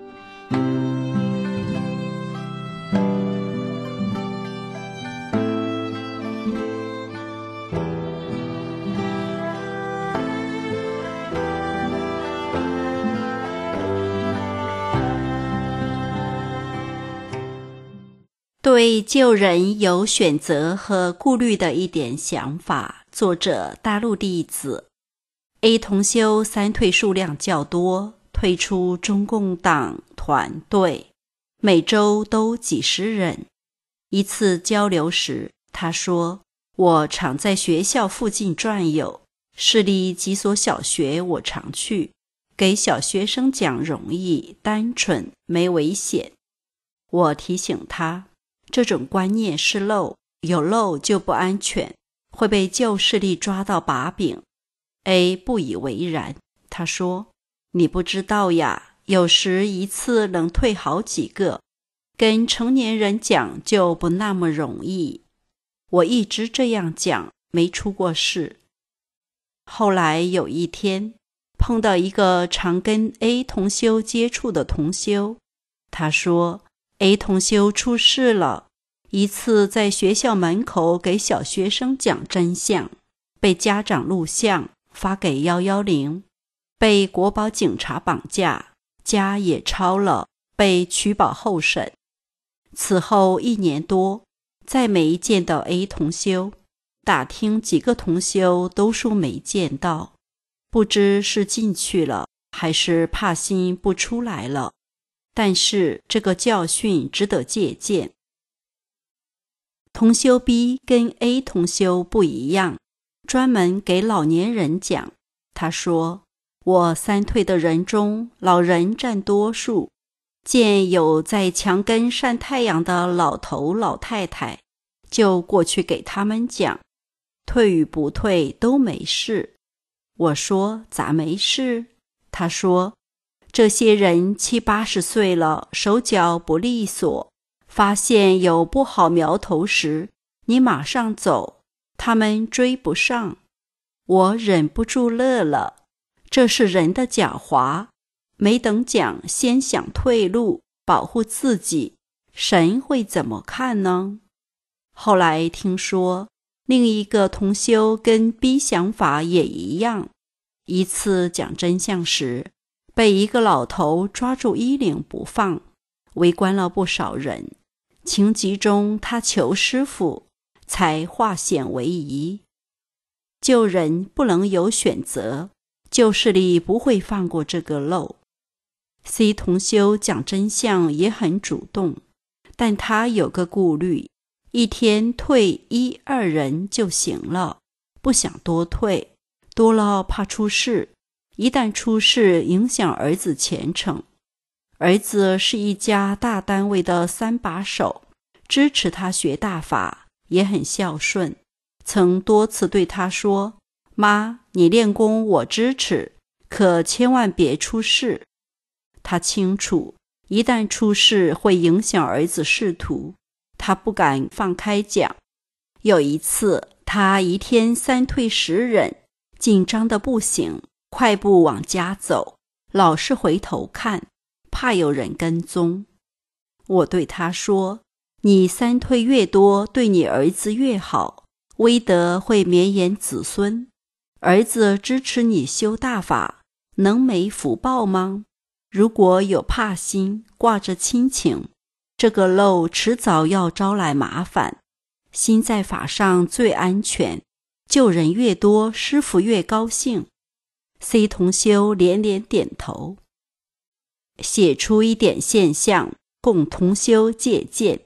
对救人有选择和顾虑的一点想法，作者大陆弟子。 A 同修三退数量较多，退出中共党团队，每周都几十人。一次交流时，他说，我常在学校附近转悠，市里几所小学我常去，给小学生讲容易、单纯、没危险。我提醒他，这种观念是漏，有漏就不安全，会被旧势力抓到把柄。 A 不以为然，他说，你不知道呀，有时一次能退好几个，跟成年人讲就不那么容易。我一直这样讲，没出过事。后来有一天，碰到一个常跟 A 同修接触的同修，他说A 同修出事了，一次在学校门口给小学生讲真相，被家长录像发给一一零，被国保警察绑架，家也抄了，被取保候审。此后一年多，再没见到 A 同修，打听几个同修都说没见到，不知是进去了，还是怕心不出来了。但是这个教训值得借鉴。同修 B 跟 A 同修不一样， 专门给老年人讲。他说，我三退的人中，老人占多数，见有在墙根晒太阳的老头老太太，就过去给他们讲，退与不退都没事。我说，咋没事？他说，这些人七八十岁了，手脚不利索，发现有不好苗头时，你马上走，他们追不上。我忍不住乐了，这是人的狡猾，没等讲，先想退路，保护自己，神会怎么看呢？后来听说，另一个同修跟 B 想法也一样，一次讲真相时，被一个老头抓住衣领不放，围观了不少人，情急中他求师父，才化险为夷。救人不能有选择，旧势力不会放过这个漏。C 同修讲真相也很主动，但他有个顾虑，一天退一二人就行了，不想多退，多了怕出事，一旦出事影响儿子前程。儿子是一家大单位的三把手，支持他学大法，也很孝顺，曾多次对他说，妈，你练功我支持，可千万别出事。他清楚，一旦出事会影响儿子仕途，他不敢放开讲。有一次，他一天三退十忍，紧张得不行，快步往家走，老是回头看，怕有人跟踪。我对他说，你三退越多，对你儿子越好，威德会绵延子孙。儿子支持你修大法，能没福报吗？如果有怕心，挂着亲情，这个漏迟早要招来麻烦。心在法上最安全，救人越多，师父越高兴。C 同修连连点头，写出一点现象，供同修借鉴。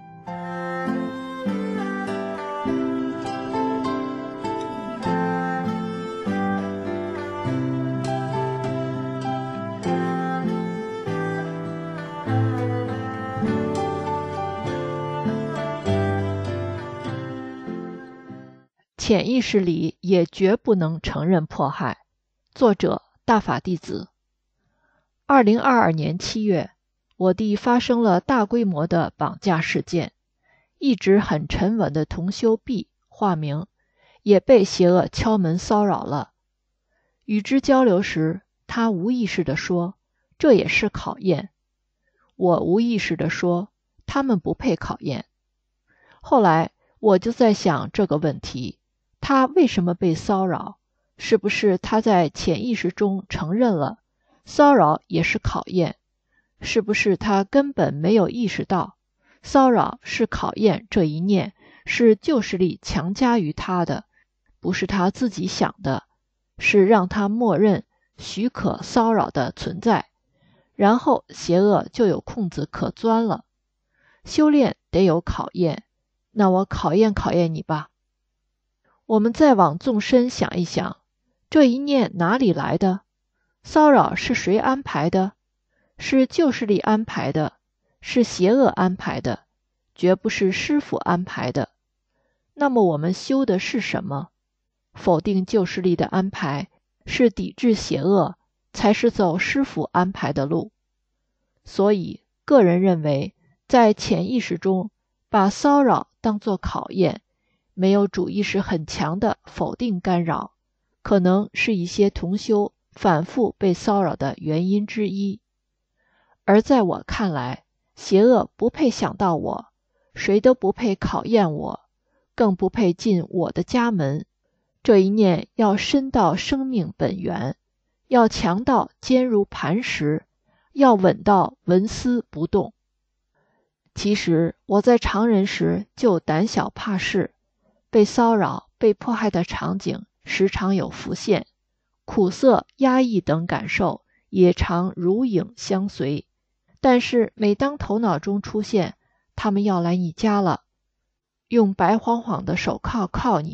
潜意识里也绝不能承认迫害。作者大法弟子。二零二二年七月，我弟发生了大规模的绑架事件，一直很沉稳的同修 B 化名也被邪恶敲门骚扰了。与之交流时，他无意识地说，这也是考验。我无意识地说，他们不配考验。后来我就在想这个问题，他为什么被骚扰？是不是他在潜意识中承认了骚扰也是考验？是不是他根本没有意识到骚扰是考验这一念是旧势力强加于他的，不是他自己想的，是让他默认许可骚扰的存在，然后邪恶就有空子可钻了。修炼得有考验，那我考验考验你吧。我们再往纵深想一想，这一念哪里来的？骚扰是谁安排的？是旧势力安排的，是邪恶安排的，绝不是师父安排的。那么我们修的是什么？否定旧势力的安排，是抵制邪恶，才是走师父安排的路。所以个人认为，在潜意识中把骚扰当作考验，没有主意识很强的否定干扰，可能是一些同修反复被骚扰的原因之一。而在我看来，邪恶不配想到我，谁都不配考验我，更不配进我的家门。这一念要深到生命本源，要强到坚如磐石，要稳到纹丝不动。其实我在常人时就胆小怕事，被骚扰、被迫害的场景时常有浮现，苦涩、压抑等感受也常如影相随。但是每当头脑中出现他们要来你家了，用白晃晃的手铐铐你，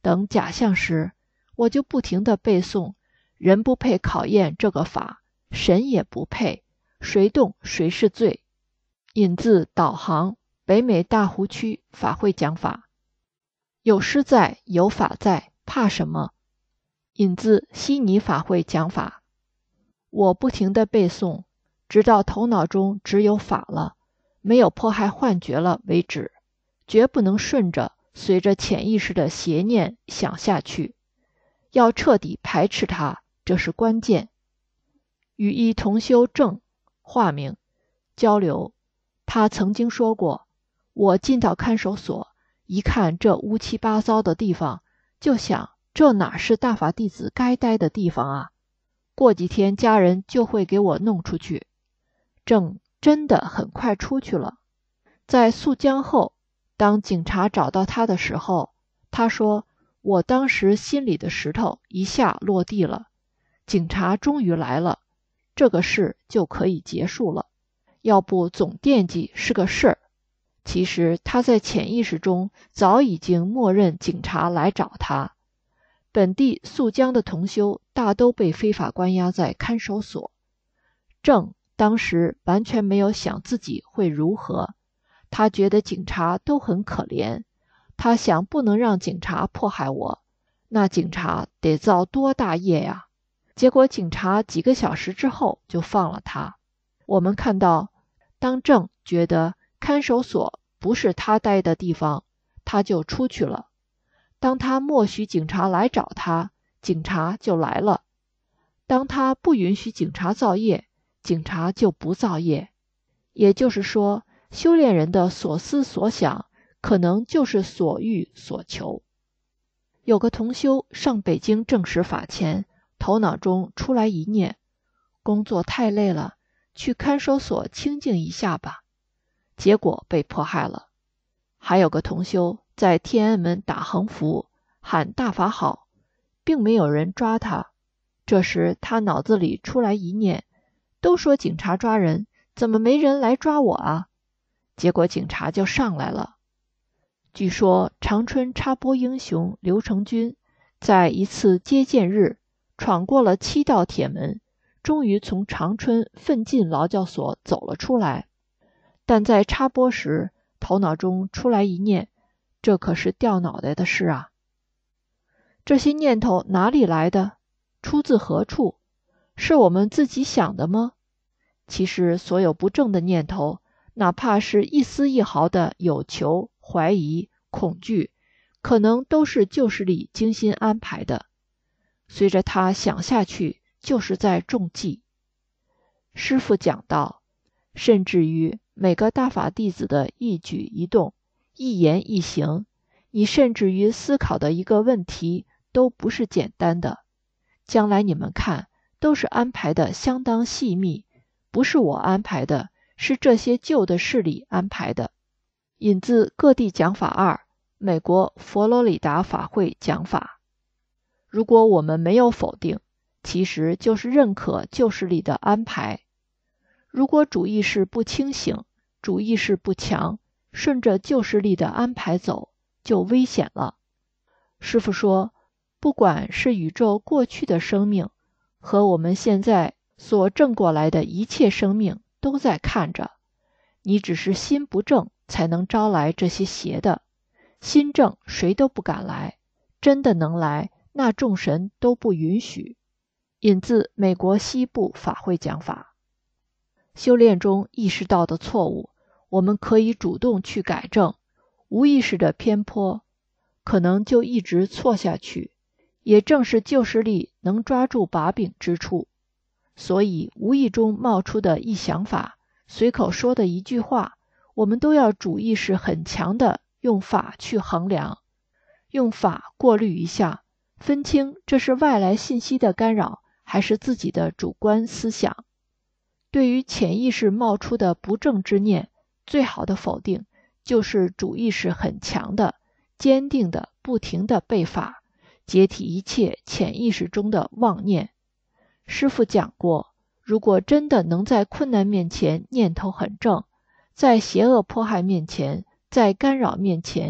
等假象时，我就不停地背诵人不配考验这个法，神也不配，谁动谁是罪。引自导航北美大湖区法会讲法。有诗在，有法在，怕什么？引自悉尼法会讲法。我不停地背诵，直到头脑中只有法了，没有迫害幻觉了为止，绝不能顺着随着潜意识的邪念想下去，要彻底排斥它，这是关键。与一同修正化名交流，他曾经说过，我进到看守所，一看这乌七八糟的地方，就想这哪是大法弟子该待的地方啊，过几天家人就会给我弄出去。正真的很快出去了。在溯江后，当警察找到他的时候，他说，我当时心里的石头一下落地了，警察终于来了，这个事就可以结束了，要不总惦记是个事儿。其实他在潜意识中早已经默认警察来找他。本地溯江的同修大都被非法关押在看守所。郑当时完全没有想自己会如何，他觉得警察都很可怜，他想不能让警察迫害我，那警察得造多大业呀？结果警察几个小时之后就放了他。我们看到，当郑觉得看守所不是他待的地方，他就出去了。当他默许警察来找他，警察就来了。当他不允许警察造业，警察就不造业。也就是说，修炼人的所思所想，可能就是所欲所求。有个同修上北京正式法前，头脑中出来一念，工作太累了，去看守所清静一下吧。结果被迫害了。还有个同修在天安门打横幅，喊大法好，并没有人抓他。这时他脑子里出来一念，都说警察抓人，怎么没人来抓我啊？结果警察就上来了。据说长春插播英雄刘成军在一次接见日闯过了七道铁门，终于从长春奋进劳教所走了出来。但在插播时，头脑中出来一念，这可是掉脑袋的事啊。这些念头哪里来的？出自何处？是我们自己想的吗？其实所有不正的念头，哪怕是一丝一毫的有求、怀疑、恐惧，可能都是旧势力精心安排的。随着他想下去，就是在中计。师父讲到，甚至于每个大法弟子的一举一动、一言一行，你甚至于思考的一个问题都不是简单的。将来你们看，都是安排的相当细密，不是我安排的，是这些旧的势力安排的。引自各地讲法二，美国佛罗里达法会讲法。如果我们没有否定，其实就是认可旧势力的安排。如果主意识不清醒，主意识不强，顺着旧势力的安排走，就危险了。师父说，不管是宇宙过去的生命，和我们现在所证过来的一切生命都在看着，你只是心不正，才能招来这些邪的。心正谁都不敢来，真的能来，那众神都不允许。引自美国西部法会讲法。修炼中意识到的错误，我们可以主动去改正，无意识的偏颇，可能就一直错下去。也正是旧势力能抓住把柄之处。所以无意中冒出的一想法，随口说的一句话，我们都要主意识很强的用法去衡量，用法过滤一下，分清这是外来信息的干扰，还是自己的主观思想。对于潜意识冒出的不正之念，最好的否定就是主意识很强的、坚定的、不停的背法，解体一切潜意识中的妄念。师父讲过，如果真的能在困难面前念头很正，在邪恶迫害面前，在干扰面前，你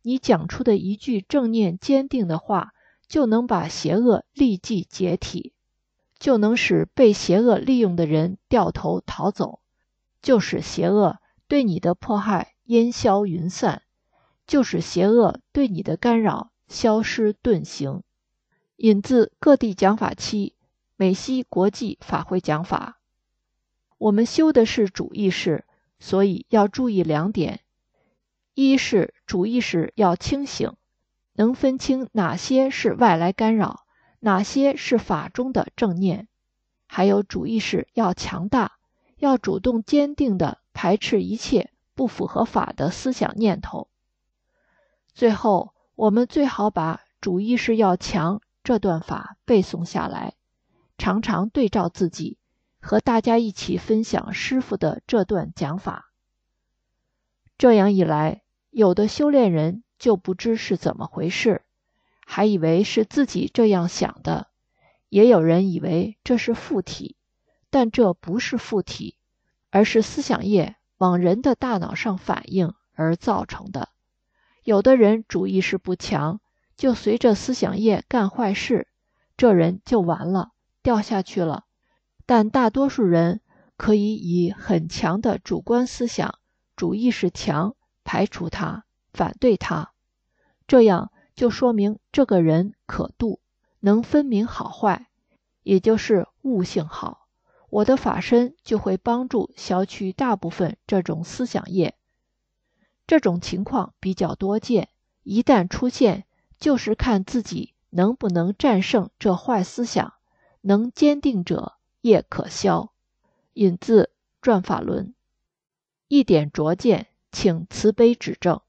你讲出的一句正念坚定的话，就能把邪恶立即解体，就能使被邪恶利用的人掉头逃走，就使邪恶对你的迫害烟消云散，就使邪恶对你的干扰消失遁形。引自各地讲法七，美西国际法会讲法。我们修的是主意识，所以要注意两点：一是主意识要清醒，能分清哪些是外来干扰，哪些是法中的正念；还有主意识要强大，要主动坚定地排斥一切不符合法的思想念头。最后，我们最好把主意识要强这段法背诵下来，常常对照自己，和大家一起分享师父的这段讲法。这样一来，有的修炼人就不知是怎么回事，还以为是自己这样想的，也有人以为这是附体，但这不是附体，而是思想业往人的大脑上反应而造成的。有的人主意识不强，就随着思想业干坏事，这人就完了，掉下去了。但大多数人可以以很强的主观思想，主意识强，排除它，反对它，这样就说明这个人可度，能分明好坏，也就是悟性好。我的法身就会帮助消去大部分这种思想业。这种情况比较多见，一旦出现，就是看自己能不能战胜这坏思想，能坚定者业可消。引自转法轮。一点拙见，请慈悲指正。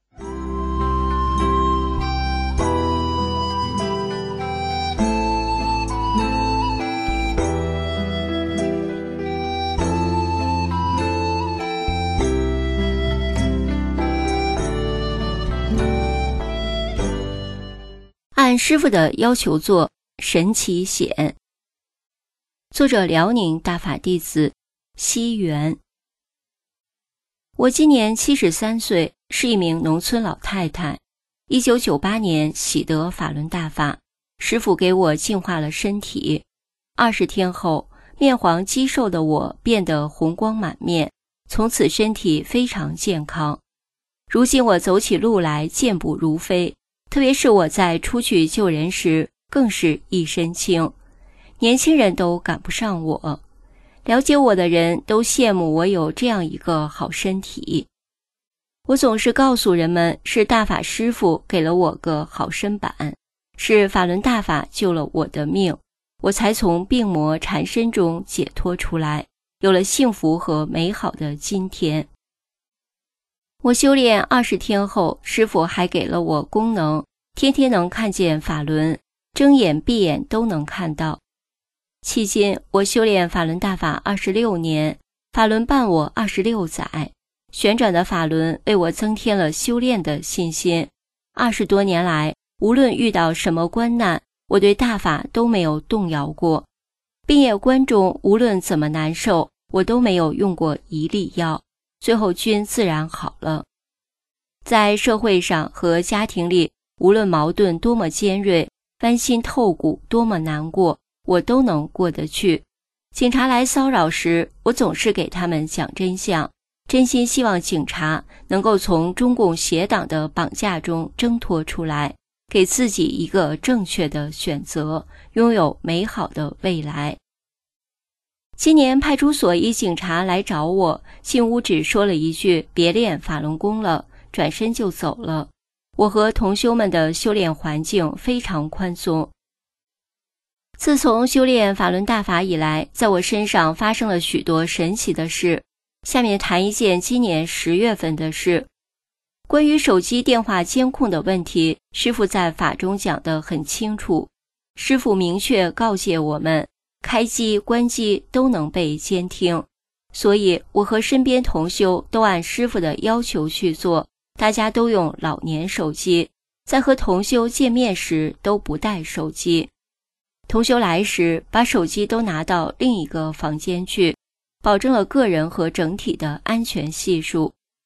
按师父的要求做，神奇显。作者辽宁大法弟子西元。我今年七十三岁，是一名农村老太太。一九九八年喜得法轮大法，师父给我净化了身体。二十天后，面黄肌瘦的我变得红光满面，从此身体非常健康。如今我走起路来健步如飞，特别是我在出去救人时，更是一身轻，年轻人都赶不上我。了解我的人都羡慕我有这样一个好身体。我总是告诉人们，是大法师父给了我个好身板，是法轮大法救了我的命，我才从病魔缠身中解脱出来，有了幸福和美好的今天。我修炼二十天后，师父还给了我功能，天天能看见法轮，睁眼闭眼都能看到。迄今我修炼法轮大法二十六年，法轮伴我二十六载，旋转的法轮为我增添了修炼的信心。二十多年来，无论遇到什么关难，我对大法都没有动摇过。病业关中无论怎么难受，我都没有用过一粒药，最后均自然好了。在社会上和家庭里，无论矛盾多么尖锐，剜心透骨多么难过，我都能过得去。警察来骚扰时，我总是给他们讲真相，真心希望警察能够从中共邪党的绑架中挣脱出来，给自己一个正确的选择，拥有美好的未来。今年派出所一警察来找我，进屋只说了一句别练法轮功了，转身就走了。我和同修们的修炼环境非常宽松。自从修炼法轮大法以来，在我身上发生了许多神奇的事。下面谈一件今年十月份的事。关于手机电话监控的问题，师父在法中讲得很清楚。师父明确告诫我们，开机关机都能被监听，所以我和身边同修都按师父的要求去做，大家都用老年手机，在和同修见面时都不带手机。同修来时，把手机都拿到另一个房间去，保证了个人和整体的安全系数。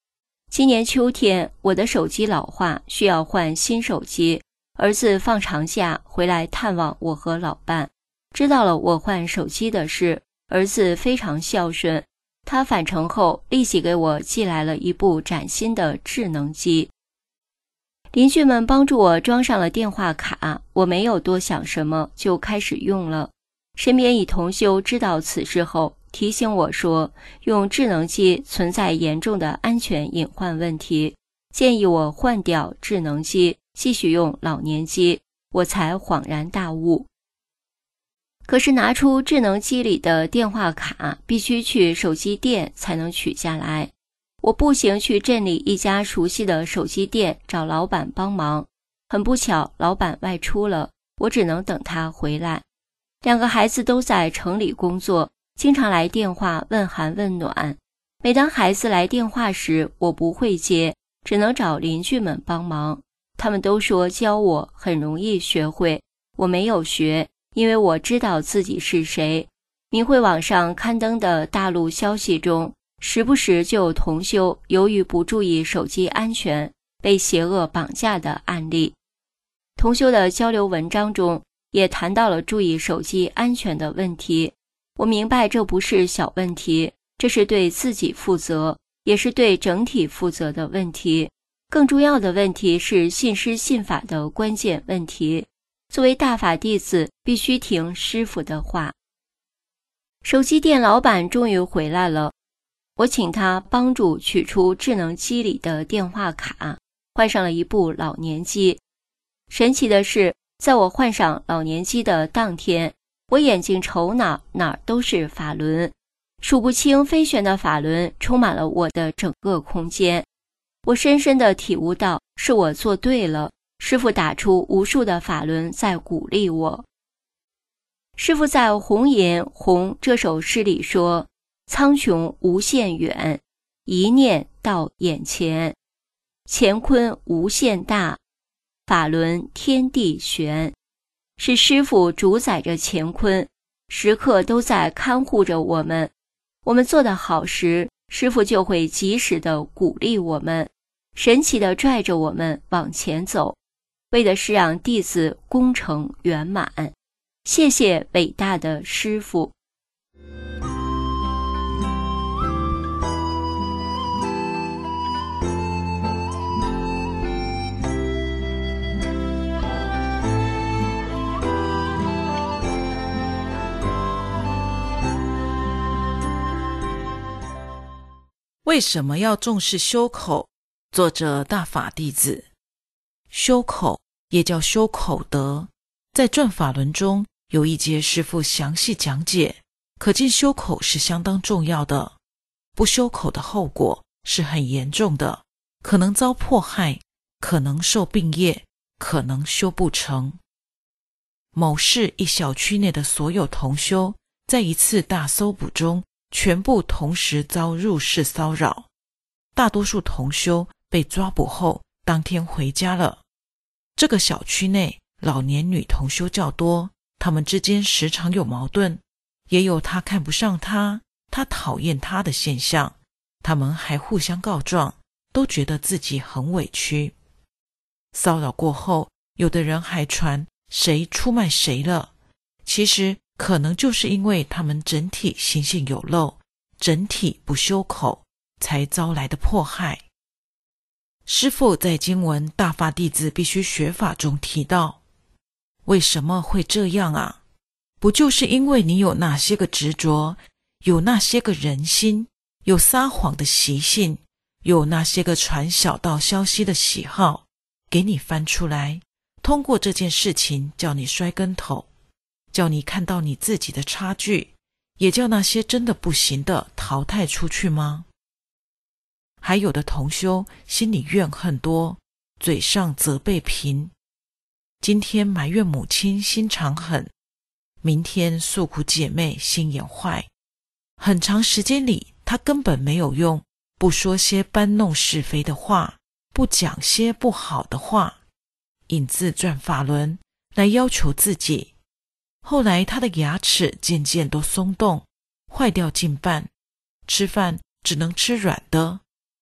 今年秋天，我的手机老化，需要换新手机。儿子放长假回来探望我和老伴，知道了我换手机的事，儿子非常孝顺，他返程后立即给我寄来了一部崭新的智能机。邻居们帮助我装上了电话卡，我没有多想什么，就开始用了。身边一同修知道此事后，提醒我说，用智能机存在严重的安全隐患问题，建议我换掉智能机，继续用老年机，我才恍然大悟。可是拿出智能机里的电话卡，必须去手机店才能取下来。我步行去镇里一家熟悉的手机店找老板帮忙，很不巧，老板外出了，我只能等他回来。两个孩子都在城里工作，经常来电话问寒问暖。每当孩子来电话时，我不会接，只能找邻居们帮忙。他们都说教我很容易学会，我没有学，因为我知道自己是谁。明慧网上刊登的大陆消息中，时不时就有同修由于不注意手机安全，被邪恶绑架的案例。同修的交流文章中也谈到了注意手机安全的问题。我明白这不是小问题，这是对自己负责，也是对整体负责的问题。更重要的问题是信师信法的关键问题。作为大法弟子，必须听师父的话。手机店老板终于回来了，我请他帮助取出智能机里的电话卡，换上了一部老年机。神奇的是，在我换上老年机的当天，我眼睛瞅哪哪儿都是法轮，数不清飞旋的法轮充满了我的整个空间。我深深地体悟到，是我做对了，师父打出无数的法轮在鼓励我。师父在《红颜红》这首诗里说，苍穹无限远，一念到眼前，乾坤无限大，法轮天地玄。是师父主宰着乾坤，时刻都在看护着我们。我们做得好时，师父就会及时地鼓励我们，神奇地拽着我们往前走，为的是让弟子功成圆满。谢谢伟大的师父。 为什么要重视修口？作者大法弟子。修口也叫修口德，在转法轮中有一节师父详细讲解，可见修口是相当重要的。不修口的后果是很严重的，可能遭迫害，可能受病业，可能修不成。某市一小区内的所有同修，在一次大搜捕中全部同时遭入室骚扰，大多数同修被抓捕后当天回家了。这个小区内老年女同修较多，他们之间时常有矛盾，也有他看不上他，他讨厌他的现象。他们还互相告状，都觉得自己很委屈。骚扰过后，有的人还传谁出卖谁了，其实可能就是因为他们整体心性有漏，整体不修口，才遭来的迫害。师父在经文《大法弟子必须学法》中提到，为什么会这样啊？不就是因为你有那些个执着，有那些个人心，有撒谎的习性，有那些个传小道消息的喜好，给你翻出来，通过这件事情叫你摔跟头，叫你看到你自己的差距，也叫那些真的不行的淘汰出去吗？还有的同修心里怨恨多，嘴上责备贫，今天埋怨母亲心肠狠，明天诉苦姐妹心眼坏，很长时间里他根本没有用，不说些搬弄是非的话，不讲些不好的话，引自转法轮来要求自己。后来他的牙齿渐渐都松动，坏掉近半，吃饭只能吃软的，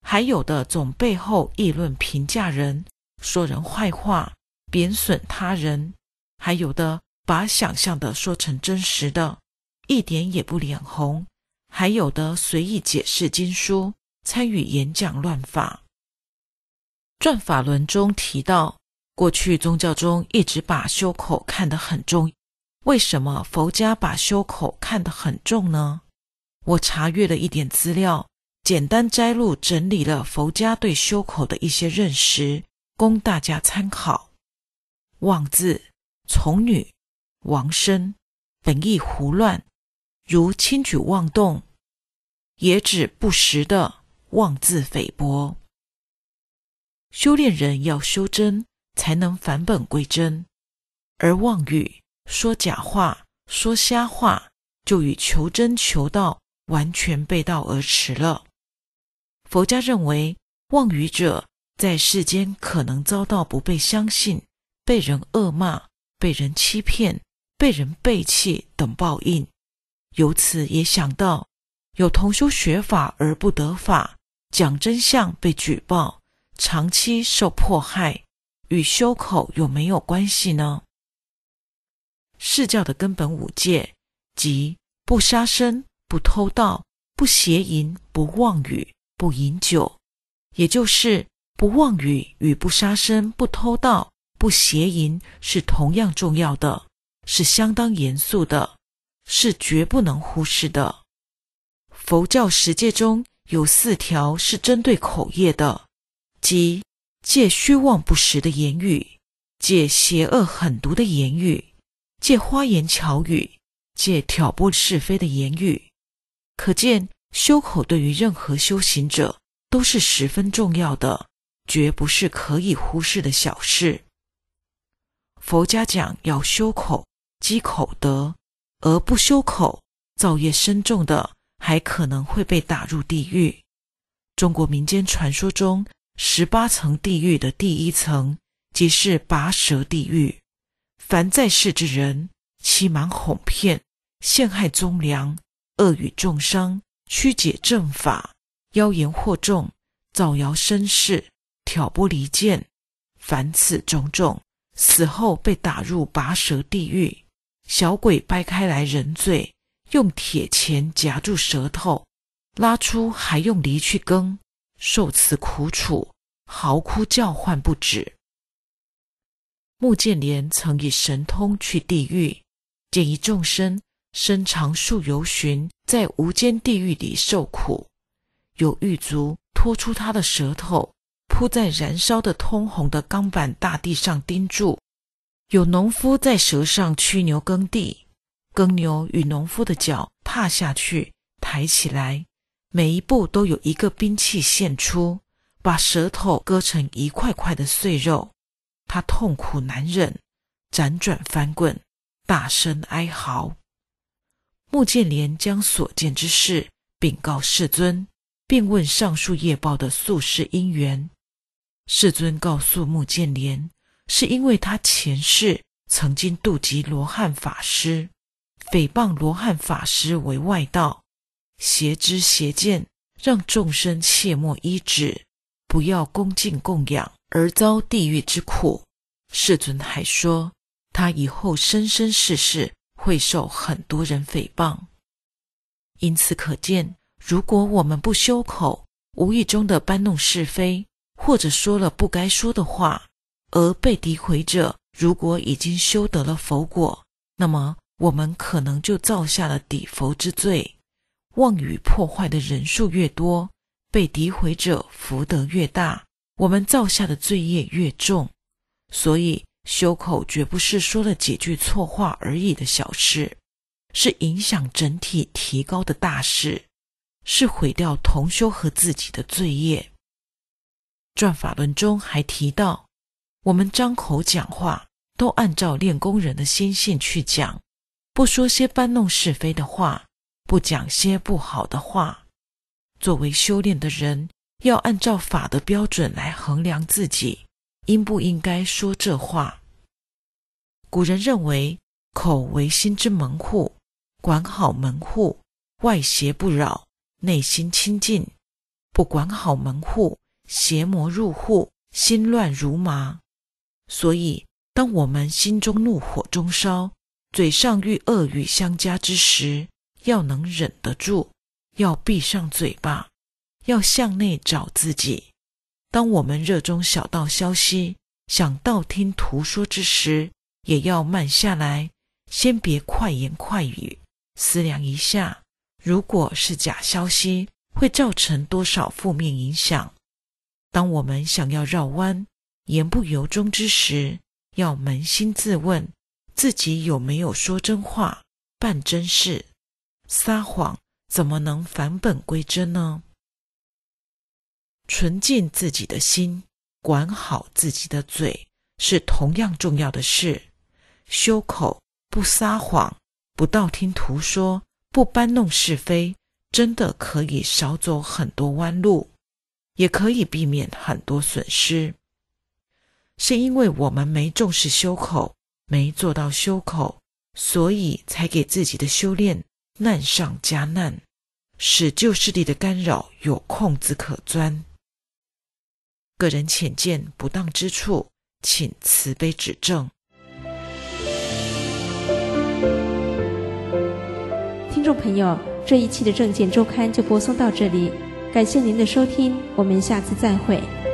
还有的总背后议论评价人，说人坏话，贬损他人，还有的把想象的说成真实的，一点也不脸红，还有的随意解释经书，参与演讲乱法。转法轮中提到，过去宗教中一直把修口看得很重，为什么佛家把修口看得很重呢？我查阅了一点资料，简单摘录整理了佛家对修口的一些认识，供大家参考。妄字、从女、亡身，本意胡乱，如轻举妄动，也指不实的妄自菲薄。修炼人要修真，才能返本归真，而妄语、说假话、说瞎话，就与求真求道完全背道而驰了。佛家认为，妄语者在世间可能遭到不被相信、被人恶骂、被人欺骗、被人背弃等报应。由此也想到，有同修学法而不得法，讲真相被举报，长期受迫害，与修口有没有关系呢？释教的根本五戒，即不杀生、不偷盗、不邪淫、不妄语、不饮酒，也就是不妄语与不杀生、不偷盗、不邪淫是同样重要的，是相当严肃的，是绝不能忽视的。佛教十戒中有四条是针对口业的，即戒虚妄不实的言语，戒邪恶狠毒的言语，戒花言巧语，戒挑拨是非的言语。可见修口对于任何修行者都是十分重要的，绝不是可以忽视的小事。佛家讲要修口积口德，而不修口，造业深重的还可能会被打入地狱。中国民间传说中十八层地狱的第一层即是拔舌地狱，凡在世之人欺瞒哄骗、陷害忠良、恶语重伤、曲解正法、妖言惑众、造谣生事、挑拨离间，凡此种种，死后被打入拔舌地狱，小鬼掰开来人罪，用铁钳夹住舌头，拉出还用犁去耕，受此苦楚，嚎哭叫唤不止。目犍连曾以神通去地狱，建议众生身长数由旬，在无间地狱里受苦。有狱卒拖出他的舌头，铺在燃烧的通红的钢板大地上钉住。有农夫在舌上驱牛耕地，耕牛与农夫的脚踏下去，抬起来，每一步都有一个兵器现出，把舌头割成一块块的碎肉。他痛苦难忍，辗转翻滚，大声哀嚎。目犍连将所见之事禀告世尊，并问上述业报的宿世因缘。世尊告诉目犍连，是因为他前世曾经度及罗汉法师，诽谤罗汉法师为外道，邪知邪见，让众生切莫依止，不要恭敬供养，而遭地狱之苦。世尊还说，他以后生生世世会受很多人诽谤。因此可见，如果我们不修口，无意中的搬弄是非，或者说了不该说的话，而被诋毁者如果已经修得了佛果，那么我们可能就造下了抵佛之罪。妄语破坏的人数越多，被诋毁者福德越大，我们造下的罪业越重。所以修口绝不是说了几句错话而已的小事，是影响整体提高的大事，是毁掉同修和自己的罪业。转法轮中还提到，我们张口讲话都按照练功人的心性去讲，不说些搬弄是非的话，不讲些不好的话。作为修炼的人，要按照法的标准来衡量自己应不应该说这话。古人认为，口为心之门户，管好门户，外邪不扰，内心清净， 不管好门户，邪魔入户，心乱如麻。所以当我们心中怒火中烧，嘴上与恶语相加之时，要能忍得住，要闭上嘴巴，要向内找自己。当我们热衷小道消息，想道听途说之时，也要慢下来，先别快言快语，思量一下，如果是假消息，会造成多少负面影响。当我们想要绕弯，言不由衷之时，要扪心自问，自己有没有说真话，办真事。撒谎怎么能返本归真呢？纯净自己的心，管好自己的嘴，是同样重要的事。修口，不撒谎，不道听途说，不搬弄是非，真的可以少走很多弯路，也可以避免很多损失。是因为我们没重视修口，没做到修口，所以才给自己的修炼难上加难，使旧势力的干扰有空子可钻。个人浅见不当之处，请慈悲指正。 听众朋友，这一期的证件周刊就播送到这里，感谢您的收听，我们下次再会。